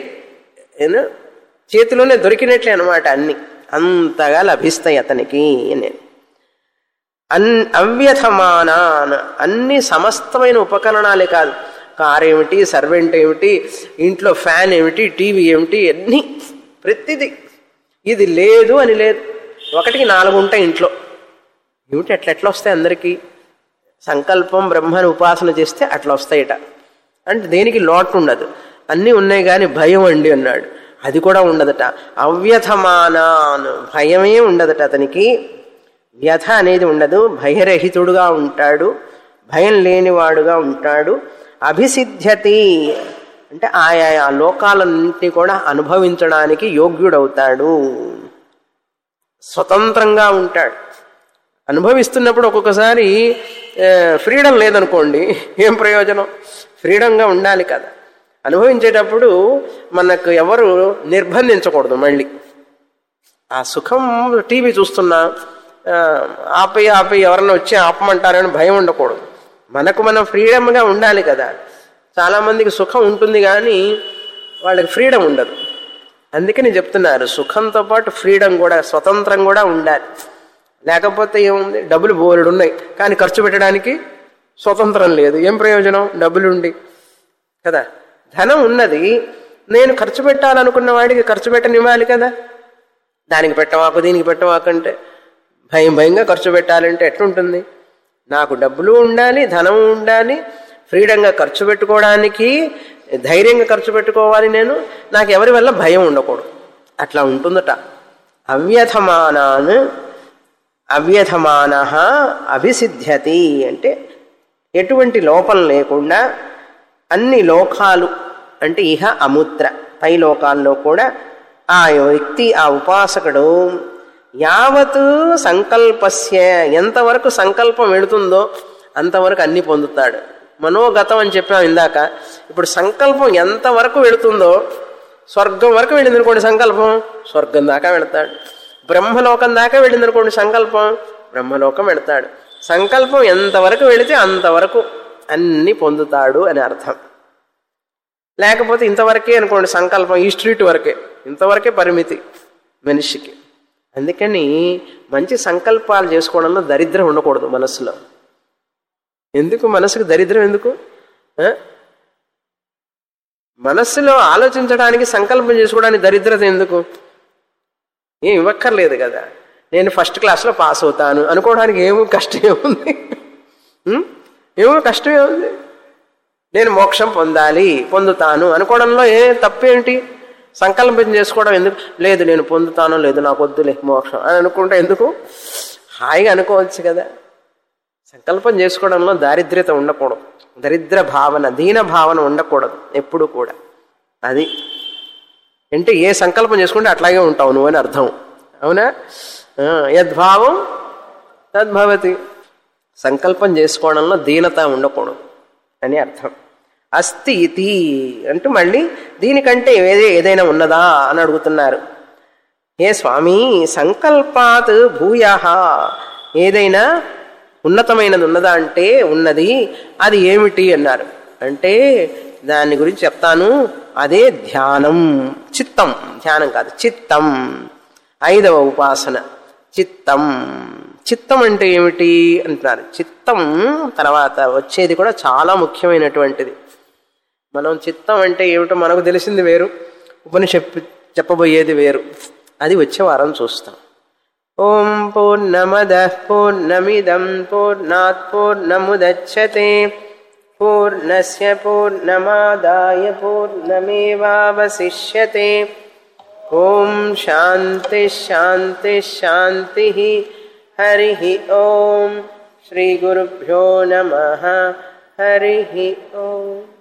చేతిలోనే దొరికినట్లే అనమాట. అన్ని అంతగా లభిస్తాయి అతనికి. నేను అన్ అవ్యథమానాన్ అన్ని సమస్తమైన ఉపకరణాలే కాదు, కారు ఏమిటి, సర్వెంట్ ఏమిటి, ఇంట్లో ఫ్యాన్ ఏమిటి, టీవీ ఏమిటి, అన్నీ ప్రతిదీ. ఇది లేదు అని లేదు, ఒకటికి నాలుగు ఉంటాయి ఇంట్లో. ఏమిటి అట్లా ఎట్లా వస్తాయి అందరికీ? సంకల్పం బ్రహ్మని ఉపాసన చేస్తే అట్లా వస్తాయిట. అంటే దేనికి లోటు ఉండదు, అన్నీ ఉన్నాయి కానీ భయం అండి అన్నాడు, అది కూడా ఉండదట. అవ్యథమానాన్ భయమే ఉండదట అతనికి, వ్యథ అనేది ఉండదు, భయరహితుడుగా ఉంటాడు, భయం లేనివాడుగా ఉంటాడు. అభిసిద్ధ్యతి అంటే ఆయా లోకాలన్నింటినీ కూడా అనుభవించడానికి యోగ్యుడవుతాడు, స్వతంత్రంగా ఉంటాడు. అనుభవిస్తున్నప్పుడు ఒక్కొక్కసారి ఫ్రీడమ్ లేదనుకోండి, ఏం ప్రయోజనం? ఫ్రీడంగా ఉండాలి కదా. అనుభవించేటప్పుడు మనకు ఎవరు నిర్బంధించకూడదు. మళ్ళీ ఆ సుఖం టీవీ చూస్తున్నా ఆపై ఆపై ఎవరన్నా వచ్చి ఆపమంటారని భయం ఉండకూడదు. మనకు మనం ఫ్రీడమ్గా ఉండాలి కదా. చాలామందికి సుఖం ఉంటుంది కానీ వాళ్ళకి ఫ్రీడమ్ ఉండదు. అందుకని చెప్తున్నారు సుఖంతో పాటు ఫ్రీడమ్ కూడా, స్వతంత్రం కూడా ఉండాలి. లేకపోతే ఏముంది, డబ్బులు బోలెడు ఉన్నాయి కానీ ఖర్చు పెట్టడానికి స్వతంత్రం లేదు, ఏం ప్రయోజనం? డబ్బులుండి కదా. ధనం ఉన్నది, నేను ఖర్చు పెట్టాలనుకున్న వాడికి ఖర్చు పెట్టనివ్వాలి కదా. దానికి పెట్టవాకు దీనికి పెట్టవాకంటే భయం భయంగా ఖర్చు పెట్టాలంటే ఎట్లుంటుంది? నాకు డబ్బులు ఉండాలి, ధనం ఉండాలి, ఫ్రీడంగా ఖర్చు పెట్టుకోవడానికి ధైర్యంగా ఖర్చు పెట్టుకోవాలి నేను. నాకు ఎవరి వల్ల భయం ఉండకూడదు. అట్లా ఉంటుందట. అవ్యథమానాన్ అవ్యథమాన అభిసిద్ధ్యతి అంటే ఎటువంటి లోపం లేకుండా అన్ని లోకాలు అంటే ఇహ అముత్ర పై లోకాల్లో కూడా ఆ వ్యక్తి ఆ ఉపాసకుడు యావత్ సంకల్పస్య ఎంతవరకు సంకల్పం వెళుతుందో అంతవరకు అన్ని పొందుతాడు. మనోగతం అని చెప్పాం ఇందాక. ఇప్పుడు సంకల్పం ఎంతవరకు వెళుతుందో స్వర్గం వరకు వెళ్ళిందనుకోండి సంకల్పం, స్వర్గం దాకా వెళతాడు. బ్రహ్మలోకం దాకా వెళ్ళిందనుకోండి సంకల్పం, బ్రహ్మలోకం వెళతాడు. సంకల్పం ఎంతవరకు వెళితే అంతవరకు అన్ని పొందుతాడు అని అర్థం. లేకపోతే ఇంతవరకే అనుకోండి సంకల్పం, ఈ స్ట్రీట్ వరకే, ఇంతవరకే పరిమితి మనిషికి. అందుకని మంచి సంకల్పాలు చేసుకోవడంలో దరిద్రం ఉండకూడదు మనసులో. ఎందుకు మనసుకు దరిద్రం ఎందుకు? మనస్సులో ఆలోచించడానికి సంకల్పం చేసుకోవడానికి దరిద్రత ఎందుకు? ఏం ఇవ్వక్కర్లేదు కదా. నేను ఫస్ట్ క్లాస్లో పాస్ అవుతాను అనుకోవడానికి ఏమో కష్టమే ఉంది, ఏమో కష్టమే ఉంది. నేను మోక్షం పొందాలి పొందుతాను అనుకోవడంలో ఏ తప్పేంటి? సంకల్పం చేసుకోవడం ఎందుకు? లేదు నేను పొందుతానో లేదు నాకు వద్దులే మోక్షం అని అనుకుంటే ఎందుకు? హాయిగా అనుకోవచ్చు కదా. సంకల్పం చేసుకోవడంలో దారిద్ర్యత ఉండకూడదు, దరిద్ర భావన దీన భావన ఉండకూడదు ఎప్పుడు కూడా. అది అంటే ఏ సంకల్పం చేసుకుంటే అట్లాగే ఉంటావు నువ్వు అని అర్థం. అవునా? యద్భావం తద్భవతి. సంకల్పం చేసుకోవడంలో దీనత ఉండకూడదు అని అర్థం. అస్తి ఇతి అంటూ మళ్ళీ దీనికంటే ఏదే ఏదైనా ఉన్నదా అని అడుగుతున్నారు. ఏ స్వామి సంకల్పాత్ భూయః ఏదైనా ఉన్నతమైనది ఉన్నదా అంటే ఉన్నది. అది ఏమిటి అన్నారు. అంటే దాని గురించి చెప్తాను. అదే ధ్యానం, చిత్తం. ధ్యానం కాదు, చిత్తం. ఐదవ ఉపాసన చిత్తం. చిత్తం అంటే ఏమిటి అంటున్నారు. చిత్తం తర్వాత వచ్చేది కూడా చాలా ముఖ్యమైనటువంటిది. మనం చిత్తం అంటే ఏమిటో మనకు తెలిసింది వేరు, ఉపనిషత్తు చెప్పబోయేది వేరు. అది వచ్చే వారం చూస్తాం. ఓం పూర్ణమదః పూర్ణమిదం పూర్ణాత్ పూర్ణముదచ్యతే పూర్ణస్య పూర్ణమాదాయ పూర్ణమేవావశిష్యతే. ఓం శాంతి శాంతి శాంతి. హరి ఓం శ్రీ గురుభ్యో నమః. హరి ఓం.